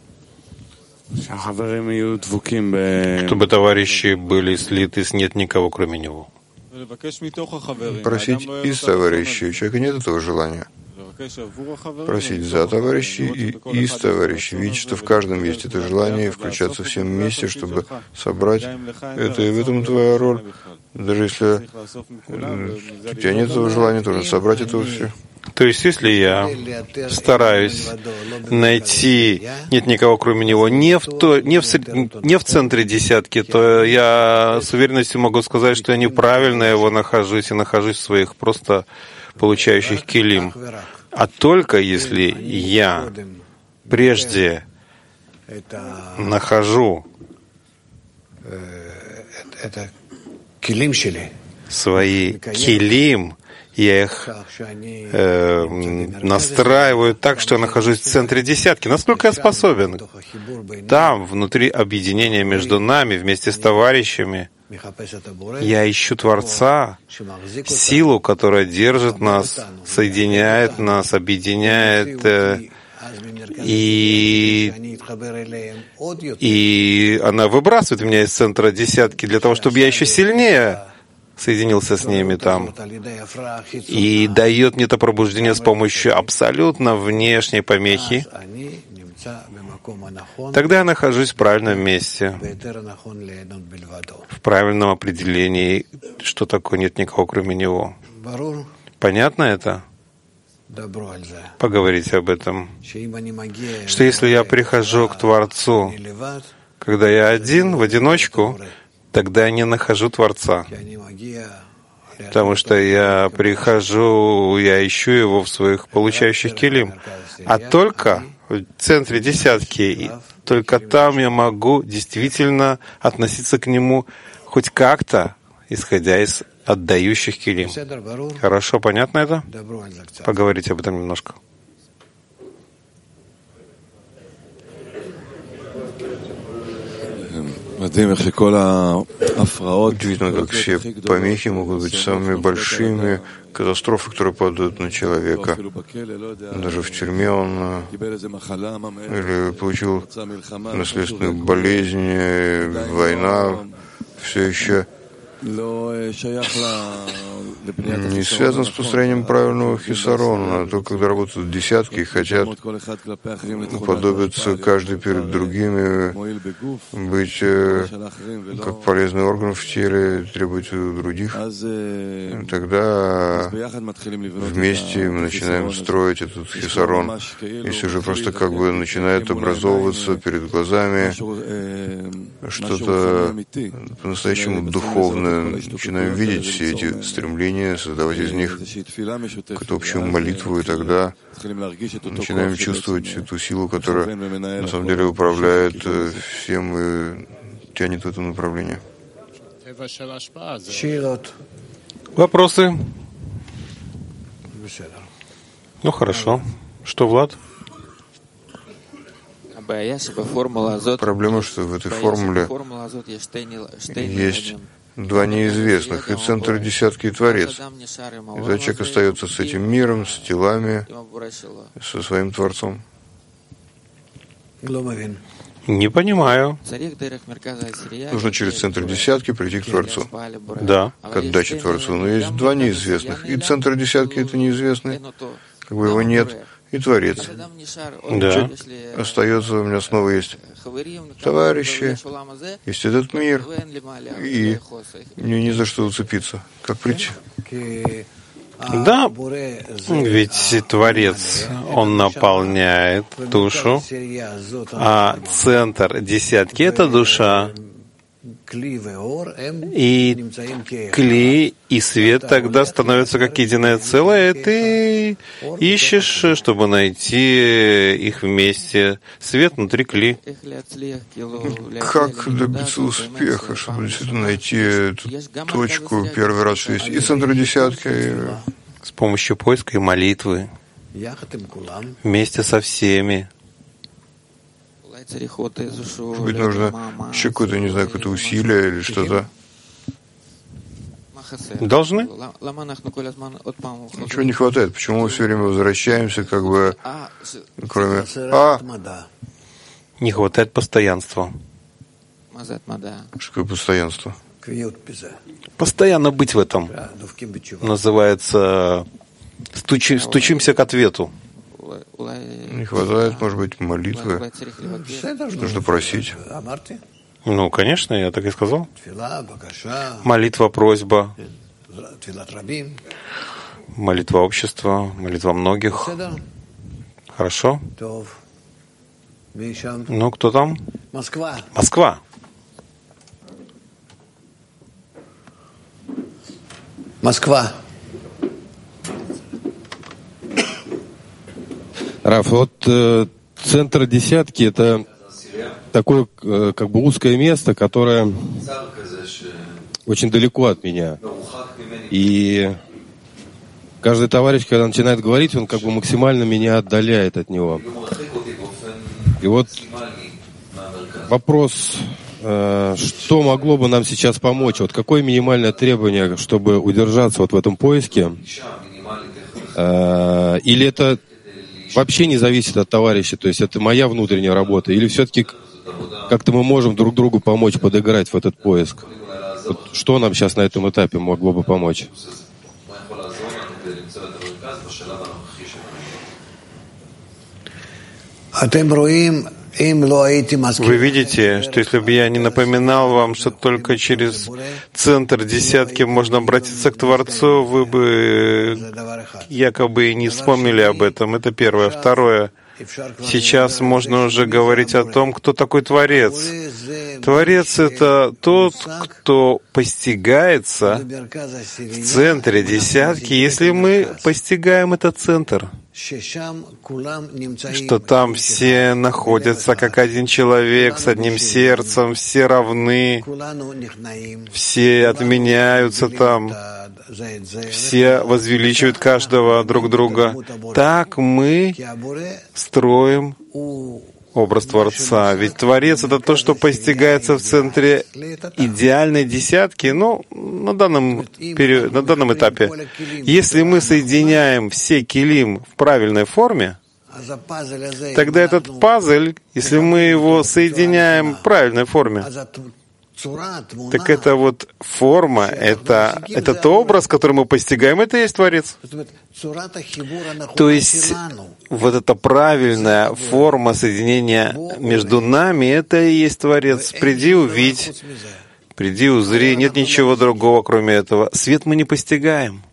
Чтобы товарищи были слиты, нет никого, кроме него. Просить из товарищей. У человека нет этого желания. Просить за товарищей и из товарищей. Видеть, что в каждом есть это желание, и включаться всем вместе, чтобы собрать это. И в этом твоя роль. Даже если у тебя нет этого желания, то нужно собрать это все. То есть, если я стараюсь найти, нет никого кроме него, не в центре десятки, то я с уверенностью могу сказать, что я неправильно его нахожусь, и нахожусь в своих просто получающих килим. А только если я прежде нахожу свои килим, я их настраиваю так, что я нахожусь в центре десятки. Насколько я способен? Там, внутри объединения между нами, вместе с товарищами, я ищу Творца, силу, которая держит нас, соединяет нас, объединяет, и она выбрасывает меня из центра десятки для того, чтобы я еще сильнее соединился с ними там, и дает мне это пробуждение с помощью абсолютно внешней помехи. Тогда я нахожусь в правильном месте, в правильном определении, что такое нет никого, кроме него. Понятно это? Поговорите об этом. Что если я прихожу к Творцу, когда я один, в одиночку, тогда я не нахожу Творца. Потому что я прихожу, я ищу его в своих получающих килим. А только в центре десятки, только там я могу действительно относиться к нему хоть как-то, исходя из отдающих килим. Хорошо, понятно это? Поговорите об этом немножко. Удивительно, как все помехи могут быть самыми большими катастрофы, которые падают на человека. Даже в тюрьме он или получил наследственную болезнь, война, все еще не связан с построением правильного хисарона. То, когда работают десятки и хотят уподобиться каждый перед другими, быть как полезный орган в теле, требовать у других, тогда вместе мы начинаем строить этот хисарон. Если уже просто как бы начинает образовываться перед глазами что-то по-настоящему духовное, начинаем видеть все эти стремления, создавать из них какую-то общую молитву, и тогда начинаем чувствовать эту силу, которая на самом деле управляет всем и тянет в это направление. Вопросы? Ну хорошо. Что, Влад? Проблема, что в этой формуле есть два неизвестных, и центр десятки, и Творец. И тогда человек остается с этим миром, с телами, со своим Творцом. Не понимаю. Нужно через центр десятки прийти к Творцу. Да. К отдаче Творцу. Но есть два неизвестных. И центр десятки — это неизвестный, как бы его нет, и Творец. Да. Остается, у меня снова есть товарищи, есть этот мир, и мне не за что уцепиться. Как прийти? Да, ведь Творец, он наполняет душу, а центр десятки — это душа. И кли и свет тогда становятся как единое целое, и ты ищешь, чтобы найти их вместе. Свет внутри кли. Как добиться успеха, чтобы действительно найти эту точку первый раз, что есть и центр десятки? С помощью поиска и молитвы. Вместе со всеми. Может быть, нужно еще какое-то, не знаю, какое-то усилие или что-то. Должны. Ничего не хватает. Почему мы все время возвращаемся, как бы, кроме не хватает постоянства. Что такое постоянство? Постоянно быть в этом. Называется стучимся к ответу. Не хватает, может быть, молитвы. Нужно просить. Ну, конечно, я так и сказал. Молитва, просьба, молитва общества, молитва многих. Хорошо? Ну, кто там? Москва. Москва. Раф, вот центр десятки — это такое как бы узкое место, которое очень далеко от меня. И каждый товарищ, когда начинает говорить, он как бы максимально меня отдаляет от него. И вот вопрос, что могло бы нам сейчас помочь? Вот какое минимальное требование, чтобы удержаться вот в этом поиске? Или это вообще не зависит от товарища, то есть это моя внутренняя работа? Или все-таки как-то мы можем друг другу помочь подыграть в этот поиск? Вот что нам сейчас на этом этапе могло бы помочь? Вы видите, что если бы я не напоминал вам, что только через центр десятки можно обратиться к Творцу, вы бы якобы и не вспомнили об этом. Это первое. Второе. Сейчас можно уже говорить о том, кто такой Творец. Творец — это тот, кто постигается в центре десятки, если мы постигаем этот центр, что там все находятся как один человек с одним сердцем, все равны, все отменяются там, все возвеличивают каждого друг друга. Так мы строим образ Творца. Ведь Творец — это то, что постигается в центре идеальной десятки, на данном этапе. Если мы соединяем все килим в правильной форме, тогда этот пазл, если мы его соединяем в правильной форме, так это вот форма, этот образ, который мы постигаем, это и есть Творец. То есть вот эта правильная форма соединения между нами, это и есть Творец. Приди, увидь, приди, узри, нет ничего другого, кроме этого. Свет мы не постигаем.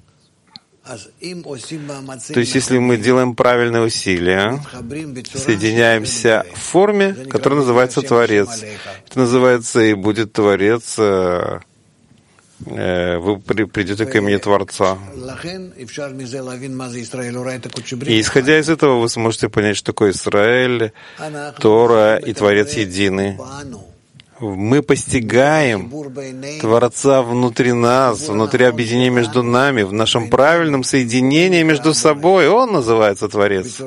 То есть, если мы делаем правильные усилия, соединяемся в форме, которая называется Творец. Это называется «И будет Творец», вы придете к имени Творца. И исходя из этого, вы сможете понять, что такое Израиль, Тора и Творец едины. Мы постигаем Творца внутри нас, внутри объединения между нами, в нашем правильном соединении между собой. Он называется Творец.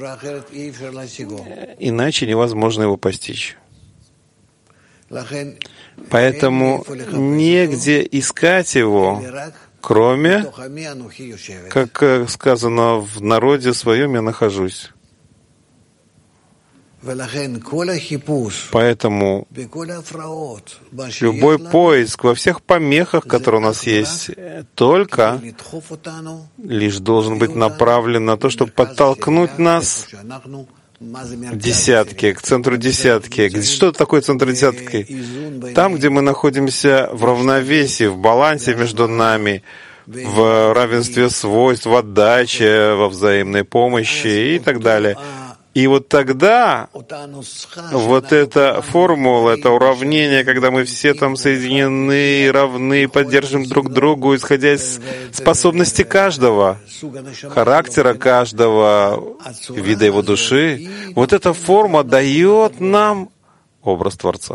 Иначе невозможно его постичь. Поэтому негде искать его, кроме, как сказано в народе своем, я нахожусь. Поэтому любой поиск во всех помехах, которые у нас есть, только лишь должен быть направлен на то, чтобы подтолкнуть нас к десятке, к центру десятки. Что такое центр десятки? Там, где мы находимся в равновесии, в балансе между нами, в равенстве свойств, в отдаче, во взаимной помощи и так далее. И вот тогда вот эта формула, это уравнение, когда мы все там соединены, равны, поддерживаем друг другу, исходя из способности каждого, характера каждого, вида его души, вот эта форма дает нам образ Творца.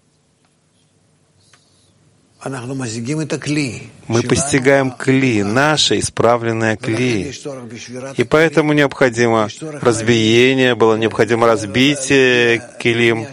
Мы постигаем кли, наше исправленное кли. И поэтому необходимо разбиение, было необходимо разбитие килим,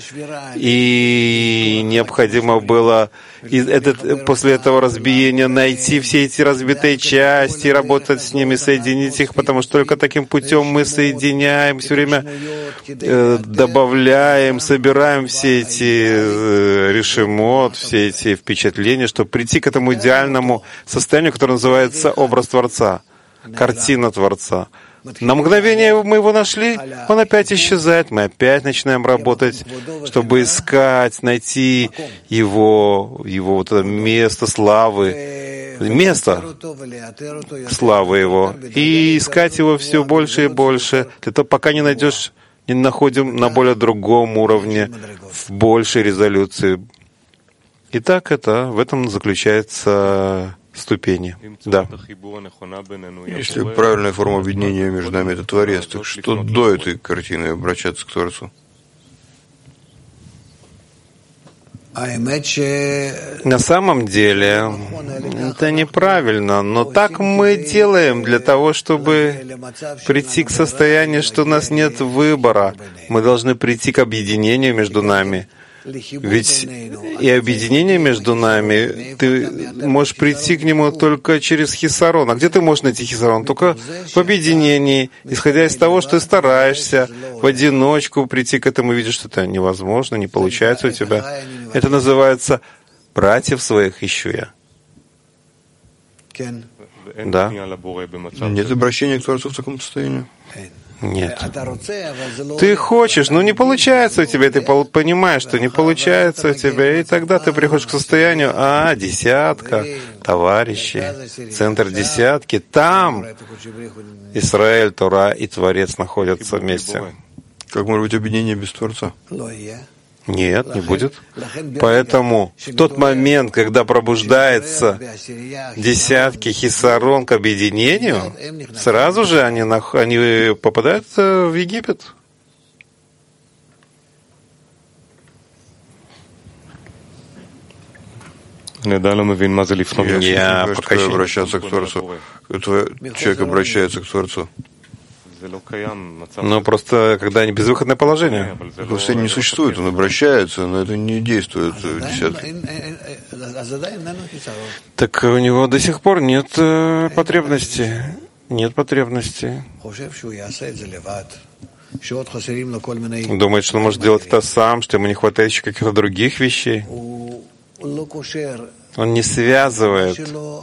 и необходимо было после этого разбиения найти все эти разбитые части, работать с ними, соединить их, потому что только таким путем мы соединяем, все время добавляем, собираем все эти решимот, все эти впечатления, чтобы прийти к этому идеальному состоянию, которое называется образ Творца, картина Творца. На мгновение мы его нашли, он опять исчезает, мы опять начинаем работать, чтобы искать, найти его вот это место славы, место славы его, и искать его все больше и больше, для того, пока не найдешь, не находим на более другом уровне, в большей резолюции. Итак, в этом заключается ступени. Да. Если правильная форма объединения между нами — это Творец, так что до этой картины обращаться к Творцу? На самом деле это неправильно, но так мы делаем для того, чтобы прийти к состоянию, что у нас нет выбора. Мы должны прийти к объединению между нами. Ведь и объединение между нами, ты можешь прийти к нему только через хисарон. А где ты можешь найти хисарон? Только в объединении, исходя из того, что ты стараешься в одиночку прийти к этому, видишь, что это невозможно, не получается у тебя. Это называется «братьев своих ищу я». Да. Нет обращения к Творцу в таком состоянии? Нет. Ты хочешь, но не получается у тебя, и ты понимаешь, что не получается у тебя, и тогда ты приходишь к состоянию, десятка, товарищи, центр десятки, там Израиль, Тора и Творец находятся вместе. Как может быть объединение без Творца? Нет, не будет. Поэтому в тот момент, когда пробуждается десятки хисарон к объединению, сразу же они попадают в Египет. Я пока еще обращаться к Творцу. Человек обращается к Творцу. Но просто когда они безвыходное положение. Просто не существует, он обращается, но это не действует десятки. Так у него до сих пор нет потребности. Нет потребности. Думает, что он может делать это сам, что ему не хватает еще каких-то других вещей. Он не связывает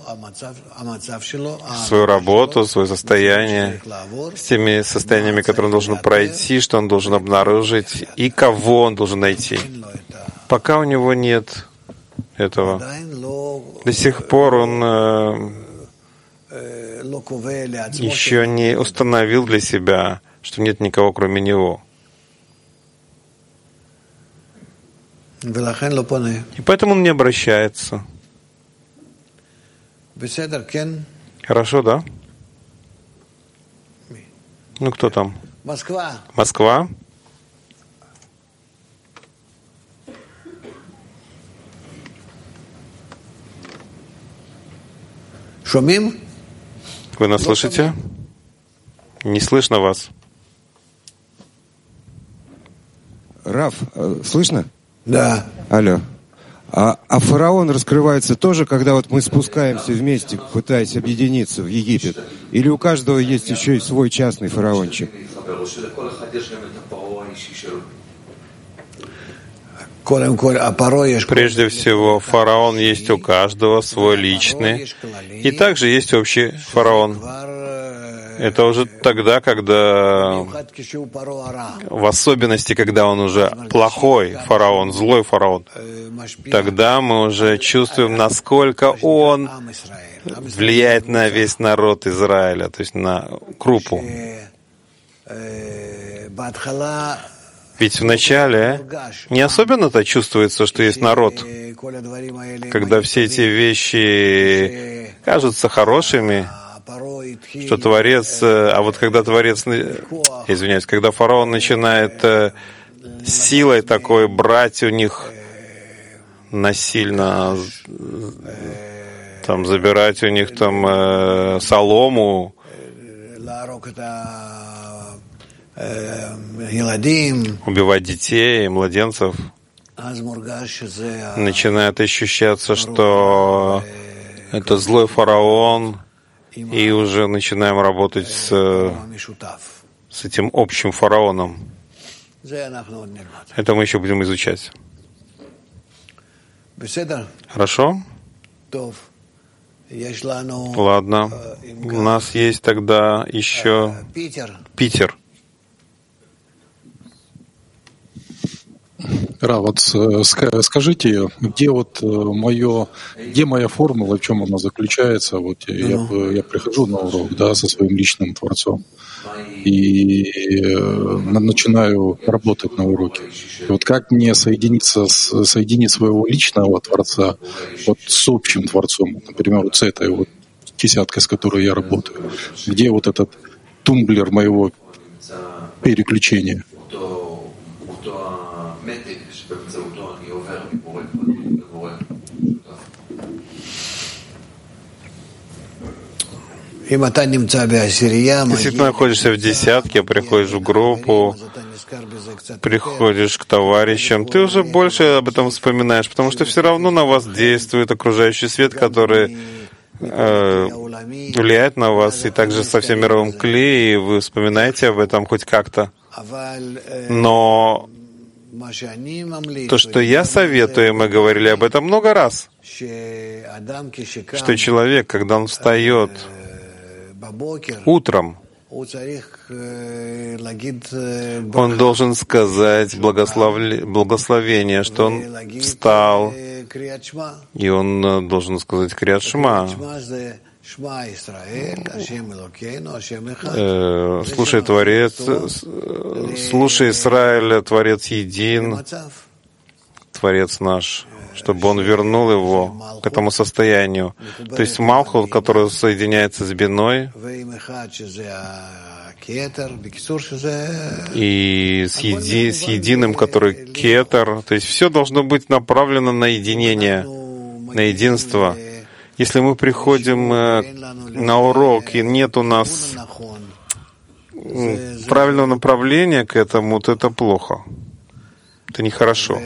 свою работу, свое состояние с теми состояниями, которые он должен пройти, что он должен обнаружить и кого он должен найти. Пока у него нет этого. До сих пор он еще не установил для себя, что нет никого, кроме него. И поэтому он не обращается. Хорошо, да? Ну, кто там? Москва? Вы нас слышите? Не слышно вас. Рав, слышно? Да. Алло. А фараон раскрывается тоже, когда вот мы спускаемся вместе, пытаясь объединиться в Египет? Или у каждого есть еще и свой частный фараончик? Прежде всего, фараон есть у каждого, свой личный. И также есть общий фараон. Это уже тогда, когда, в особенности, когда он уже плохой фараон, злой фараон, тогда мы уже чувствуем, насколько он влияет на весь народ Израиля, то есть на группу. Ведь вначале не особенно-то чувствуется, что есть народ, когда все эти вещи кажутся хорошими, что Творец, а вот когда Творец, извиняюсь, когда фараон начинает силой такой брать у них насильно, там, забирать у них там солому, убивать детей, младенцев, начинает ощущаться, что это злой фараон, и уже начинаем работать с этим общим фараоном. Это мы еще будем изучать. Хорошо? Ладно. У нас есть тогда еще Питер. Ра, вот скажите, где моя формула, в чем она заключается? Вот я прихожу на урок, да, со своим личным Творцом и начинаю работать на уроке. И вот как мне соединить своего личного Творца вот с общим Творцом, например, вот с этой вот десяткой, с которой я работаю? Где вот этот тумблер моего переключения? Если ты находишься в десятке, приходишь в группу, приходишь к товарищам, ты уже больше об этом вспоминаешь, потому что все равно на вас действует окружающий свет, который влияет на вас, и также со всем мировым клей, и вы вспоминаете об этом хоть как-то. Но то, что я советую, мы говорили об этом много раз, что человек, когда он встает утром, он должен сказать благословение, что он встал, и он должен сказать Криат Шма. Слушай, Творец, слушай, Израиль, Творец един, Творец наш, чтобы он вернул его к этому состоянию. То есть Малхут, который соединяется с Биной, и с единым, который кетер. То есть все должно быть направлено на единение, на единство. Если мы приходим на урок, и нет у нас правильного направления к этому, то это плохо. Это нехорошо.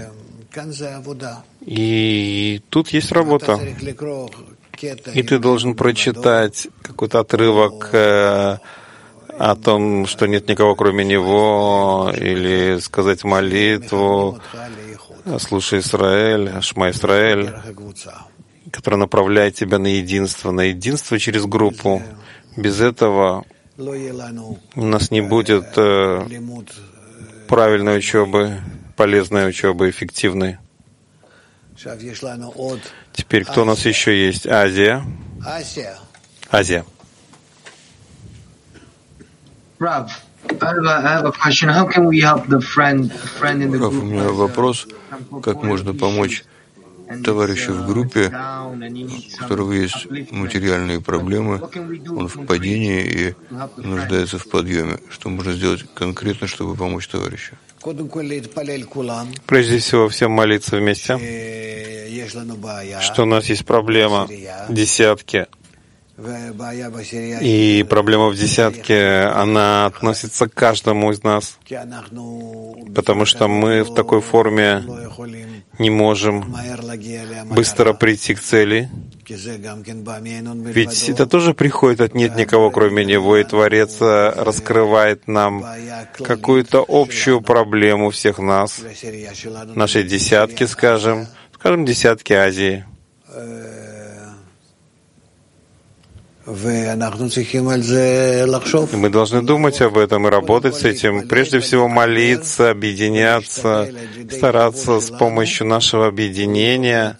И тут есть работа. И ты должен прочитать какой-то отрывок о том, что нет никого кроме него, или сказать молитву «Слушай, Израиль», «Шма Исраэль», которая направляет тебя на единство через группу. Без этого у нас не будет правильной учебы, полезной учебы, эффективной. Теперь кто у нас еще есть? Азия. Рав, у меня вопрос, как можно помочь товарищу в группе, у которого есть материальные проблемы, он в падении и нуждается в подъеме. Что можно сделать конкретно, чтобы помочь товарищу? Прежде всего, всем молиться вместе, что у нас есть проблема десятки. И проблема в десятке, она относится к каждому из нас, потому что мы в такой форме не можем быстро прийти к цели. Ведь это тоже приходит от нет никого, кроме Него, и Творец раскрывает нам какую-то общую проблему всех нас, нашей десятки, скажем десятки Азии. И мы должны думать об этом и работать с этим. Прежде всего молиться, объединяться, стараться с помощью нашего объединения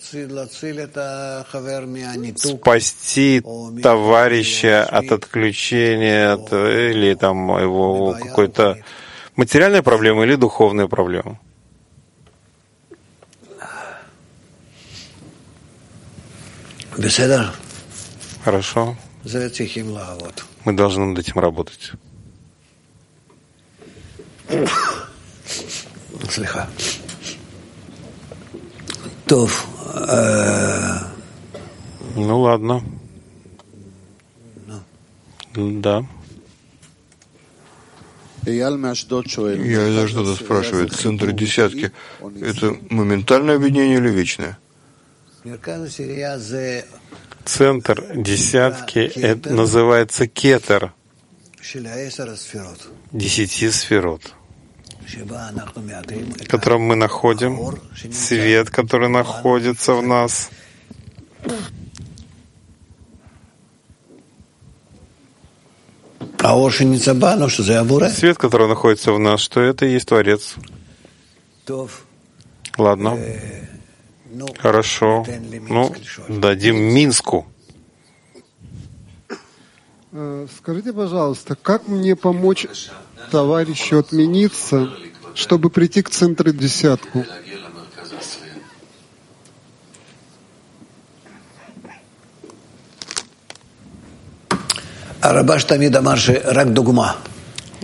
спасти товарища от отключения или там его какой-то материальной проблемы или духовной проблемы. Хорошо. Мы должны над этим работать. Ну ладно. Да. Я из Аждода спрашивает, центр десятки — это моментальное объединение или вечное? Центр десятки это называется кетер 10 сферот, в котором мы находим свет, который находится в нас. Свет, который находится в нас, что это и есть Творец. Ладно. Хорошо. Ну, дадим Минску. Скажите, пожалуйста, как мне помочь товарищу отмениться, чтобы прийти к центру десятку? Рабаш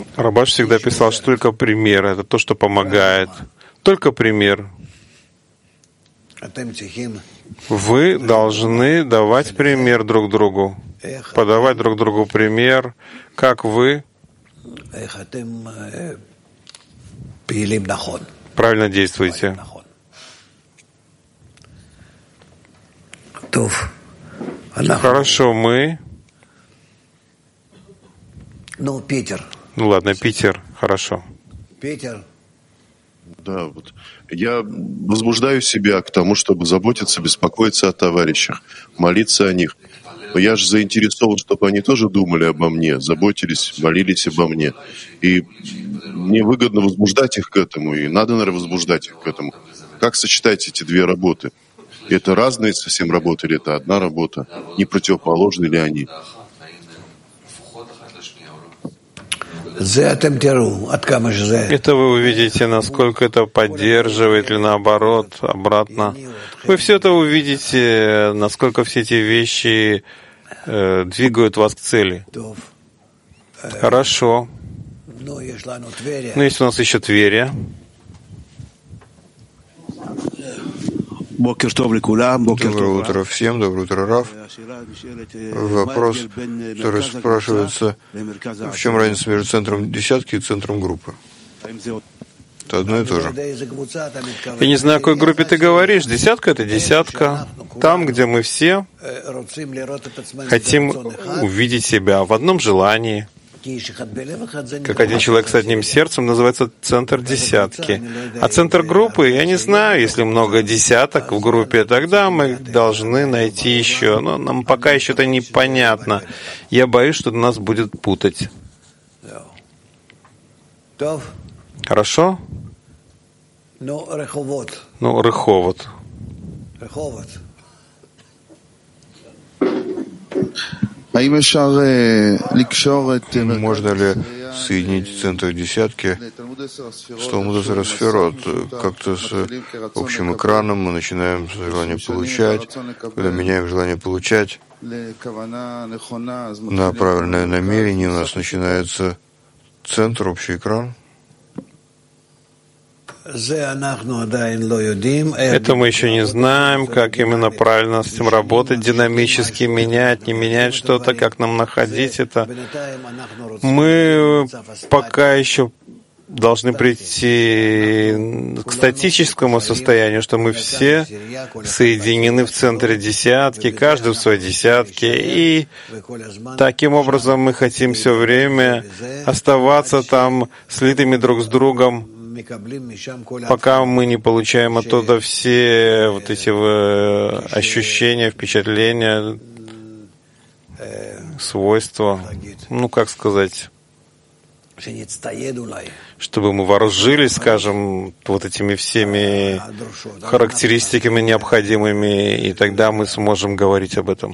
всегда писал, что только пример — это то, что помогает. Только пример. Вы должны давать пример друг другу, подавать друг другу пример, как вы правильно действуете. Хорошо, мы... Ну ладно, Питер, хорошо. Питер. Да, вот. Я возбуждаю себя к тому, чтобы заботиться, беспокоиться о товарищах, молиться о них. Но я же заинтересован, чтобы они тоже думали обо мне, заботились, молились обо мне. И мне выгодно возбуждать их к этому, и надо, наверное, возбуждать их к этому. Как сочетать эти две работы? Это разные совсем работы или это одна работа? Не противоположны ли они? Это вы увидите, насколько это поддерживает или наоборот, обратно. Вы все это увидите, насколько все эти вещи двигают вас к цели. Хорошо. Но есть у нас еще Тверия. Доброе утро всем, доброе утро, Рав. Вопрос, который спрашивается, в чем разница между центром десятки и центром группы? Это одно и то же. Я не знаю, о какой группе ты говоришь. Десятка — это десятка. Там, где мы все хотим увидеть себя в одном желании. Как один человек с одним сердцем, называется центр десятки. А центр группы, я не знаю, если много десяток в группе, тогда мы должны найти еще. Но нам пока еще это непонятно. Я боюсь, что нас будет путать. Хорошо? Ну, Реховод. Можно ли соединить центр десятки с Талмуд Сферот? Как-то с общим экраном мы начинаем желание получать. Когда меняем желание получать на правильное намерение, у нас начинается центр, общий экран. Это мы еще не знаем, как именно правильно с этим работать, динамически менять, не менять что-то, как нам находить это. Мы пока еще должны прийти к статическому состоянию, что мы все соединены в центре десятки, каждый в своей десятке, и таким образом мы хотим все время оставаться там слитыми друг с другом, пока мы не получаем оттуда все вот эти ощущения, впечатления, свойства, ну, как сказать, чтобы мы вооружились, скажем, вот этими всеми характеристиками необходимыми, и тогда мы сможем говорить об этом.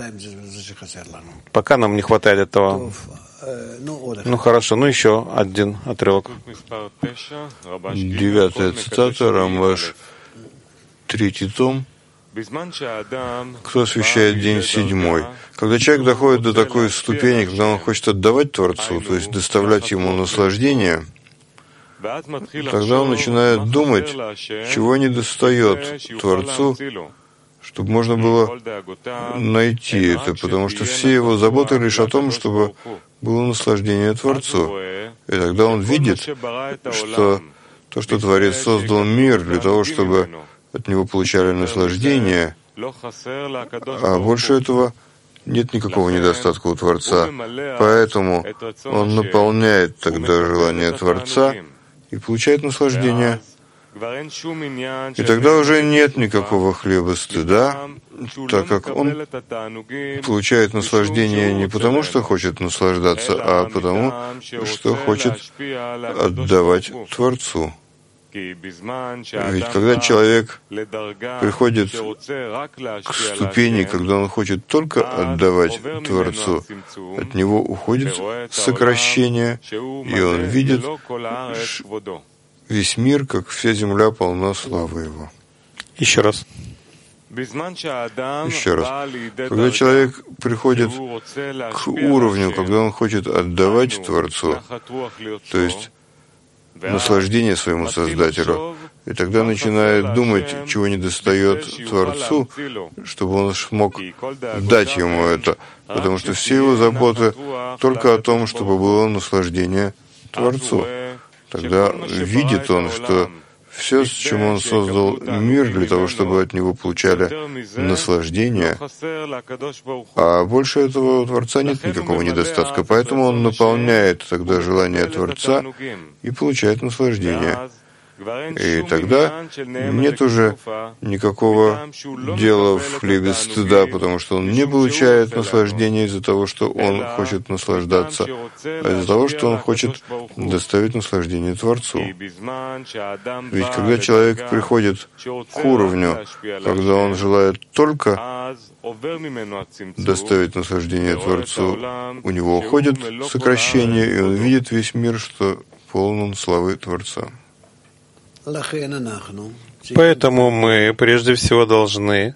Пока нам не хватает этого. Ну хорошо, ну еще один отрывок. 9-я цитата, Рамбаш, 3-й том. Кто освящает день 7-й? Когда человек доходит до такой ступени, когда он хочет отдавать Творцу, то есть доставлять ему наслаждение, тогда он начинает думать, чего не достает Творцу, чтобы можно было найти это, потому что все его заботы лишь о том, чтобы было наслаждение Творцу. И тогда он видит, что то, что Творец создал мир для того, чтобы от него получали наслаждение, а больше этого нет никакого недостатка у Творца. Поэтому он наполняет тогда желание Творца и получает наслаждение. И тогда уже нет никакого хлеба стыда, так как он получает наслаждение не потому, что хочет наслаждаться, а потому, что хочет отдавать Творцу. Ведь когда человек приходит к ступени, когда он хочет только отдавать Творцу, от него уходит сокращение, и он видит весь мир, как вся земля полна славы Его. Еще раз. Еще раз. Когда человек приходит к уровню, когда он хочет отдавать Творцу, то есть наслаждение своему Создателю, и тогда начинает думать, чего недостает Творцу, чтобы он смог дать ему это, потому что все его заботы только о том, чтобы было наслаждение Творцу. Тогда видит он, что все, с чем он создал мир, для того, чтобы от него получали наслаждение, а больше этого у Творца нет никакого недостатка, поэтому он наполняет тогда желание Творца и получает наслаждение. И тогда нет уже никакого дела в хлебе стыда, потому что он не получает наслаждения из-за того, что он хочет наслаждаться, а из-за того, что он хочет доставить наслаждение Творцу. Ведь когда человек приходит к уровню, когда он желает только доставить наслаждение Творцу, у него уходит сокращение, и он видит весь мир, что полон славы Творца. Поэтому мы прежде всего должны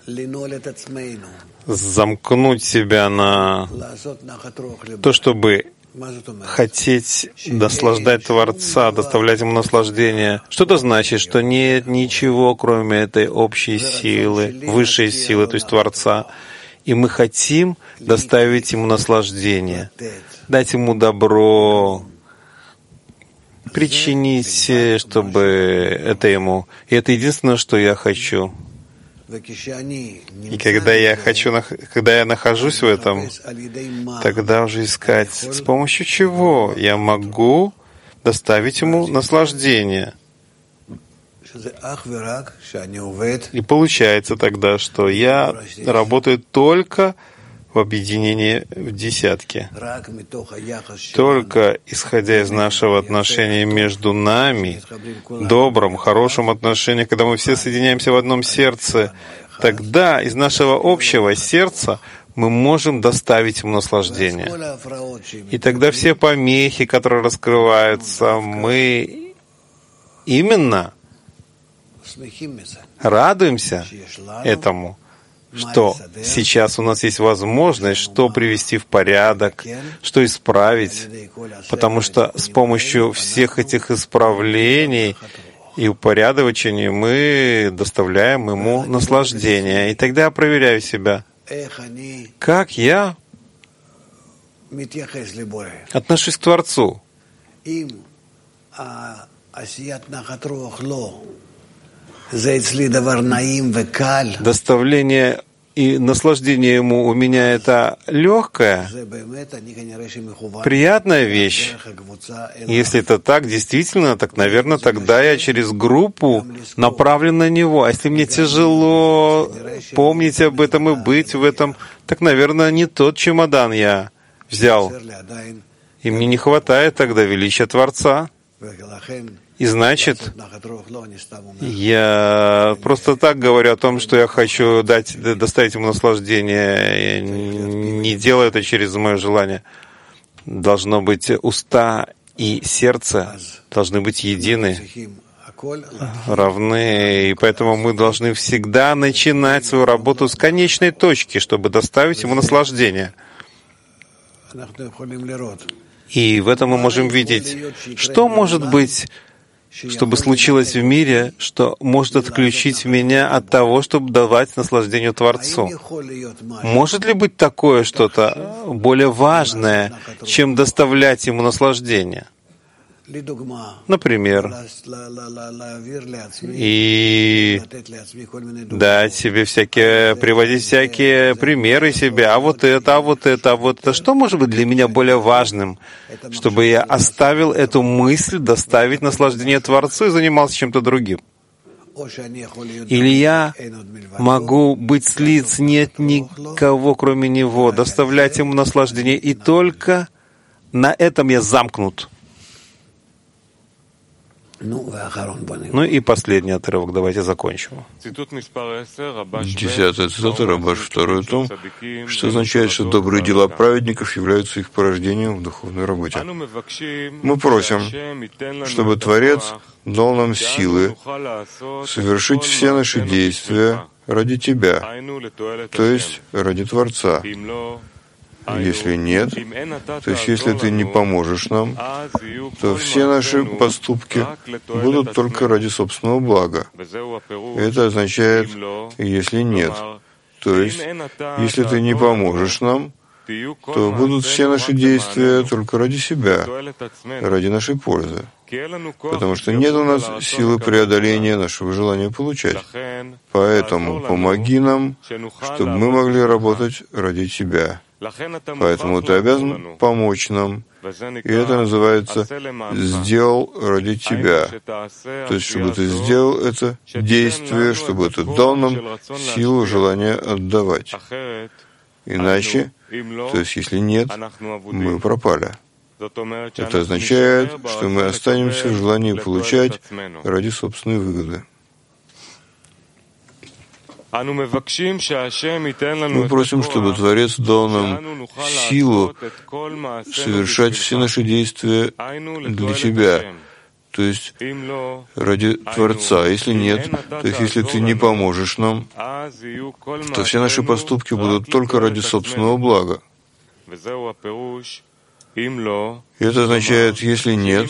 замкнуть себя на то, чтобы хотеть наслаждать Творца, доставлять ему наслаждение. Что это значит? Что нет ничего, кроме этой общей силы, высшей силы, то есть Творца. И мы хотим доставить ему наслаждение, дать ему добро, причинить, чтобы это ему. И это единственное, что я хочу. И когда я нахожусь в этом, тогда уже искать, с помощью чего я могу доставить ему наслаждение. И получается тогда, что я работаю только в объединении в десятке. Только исходя из нашего отношения между нами, добром, хорошем отношении, когда мы все соединяемся в одном сердце, тогда из нашего общего сердца мы можем доставить ему наслаждение. И тогда все помехи, которые раскрываются, мы именно радуемся этому, что сейчас у нас есть возможность, что привести в порядок, что исправить, потому что с помощью всех этих исправлений и упорядочений мы доставляем ему наслаждение. И тогда я проверяю себя, как я отношусь к Творцу. Доставление и наслаждение ему у меня — это легкая, приятная вещь. Если это так, действительно, так, наверное, тогда я через группу направлен на него. А если мне тяжело помнить об этом и быть в этом, так, наверное, не тот чемодан я взял. И мне не хватает тогда величия Творца. И значит, я просто так говорю о том, что я хочу доставить ему наслаждение, не делаю это через мое желание. Должно быть, уста и сердце должны быть едины, равны, и поэтому мы должны всегда начинать свою работу с конечной точки, чтобы доставить ему наслаждение. И в этом мы можем видеть, что может быть, чтобы случилось в мире, что может отключить меня от того, чтобы давать наслаждение Творцу. Может ли быть такое что-то более важное, чем доставлять ему наслаждение? Например, и дать себе приводить всякие примеры себе, а вот это. Что может быть для меня более важным, чтобы я оставил эту мысль доставить наслаждение Творцу и занимался чем-то другим? Или я могу быть слиц, нет никого, кроме Него, доставлять Ему наслаждение, и только на этом я замкнут. Ну и последний отрывок, давайте закончим. 10-я цитата, Рабаш 2 том, что означает, что добрые дела праведников являются их порождением в духовной работе. Мы просим, чтобы Творец дал нам силы совершить все наши действия ради Тебя, то есть ради Творца. Если нет, то есть если ты не поможешь нам, то все наши поступки будут только ради собственного блага. Это означает, если нет. То есть, если ты не поможешь нам, то будут все наши действия только ради себя, ради нашей пользы. Потому что нет у нас силы преодоления нашего желания получать. Поэтому помоги нам, чтобы мы могли работать ради Тебя. Поэтому Ты обязан помочь нам. И это называется «сделал ради Тебя». То есть, чтобы Ты сделал это действие, чтобы Ты дал нам силу желания отдавать. Иначе, то есть если нет, мы пропали. Это означает, что мы останемся в желании получать ради собственной выгоды. Мы просим, чтобы Творец дал нам силу совершать все наши действия для Тебя, то есть ради Творца. Если нет, то есть если Ты не поможешь нам, то все наши поступки будут только ради собственного блага. И это означает, если нет,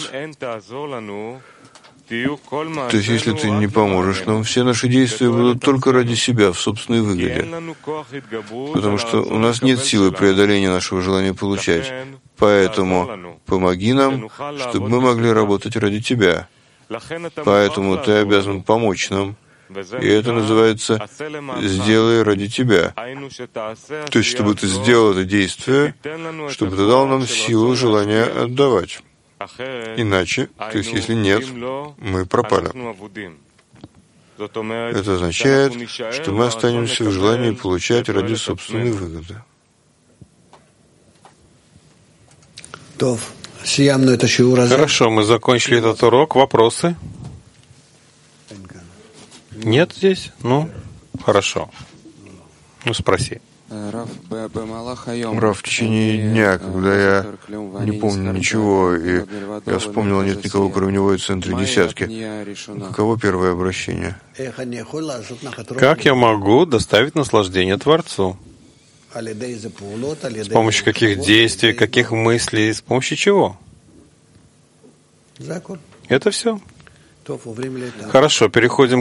то есть если Ты не поможешь нам, все наши действия будут только ради себя, в собственной выгоде. Потому что у нас нет силы преодоления нашего желания получать. Поэтому помоги нам, чтобы мы могли работать ради Тебя. Поэтому Ты обязан помочь нам. И это называется «сделай ради Тебя». То есть, чтобы Ты сделал это действие, чтобы Ты дал нам силу желания отдавать. Иначе, то есть если нет, мы пропали. Это означает, что мы останемся в желании получать ради собственной выгоды. Хорошо, мы закончили этот урок. Вопросы? Нет здесь? Ну, хорошо. Ну, спроси. Рав, в течение дня, когда я не помню ничего, и я вспомнил, нет никого, кроме него, и в центре десятки. Каково первое обращение? Как я могу доставить наслаждение Творцу? С помощью каких действий, каких мыслей, с помощью чего? Это все. Хорошо, переходим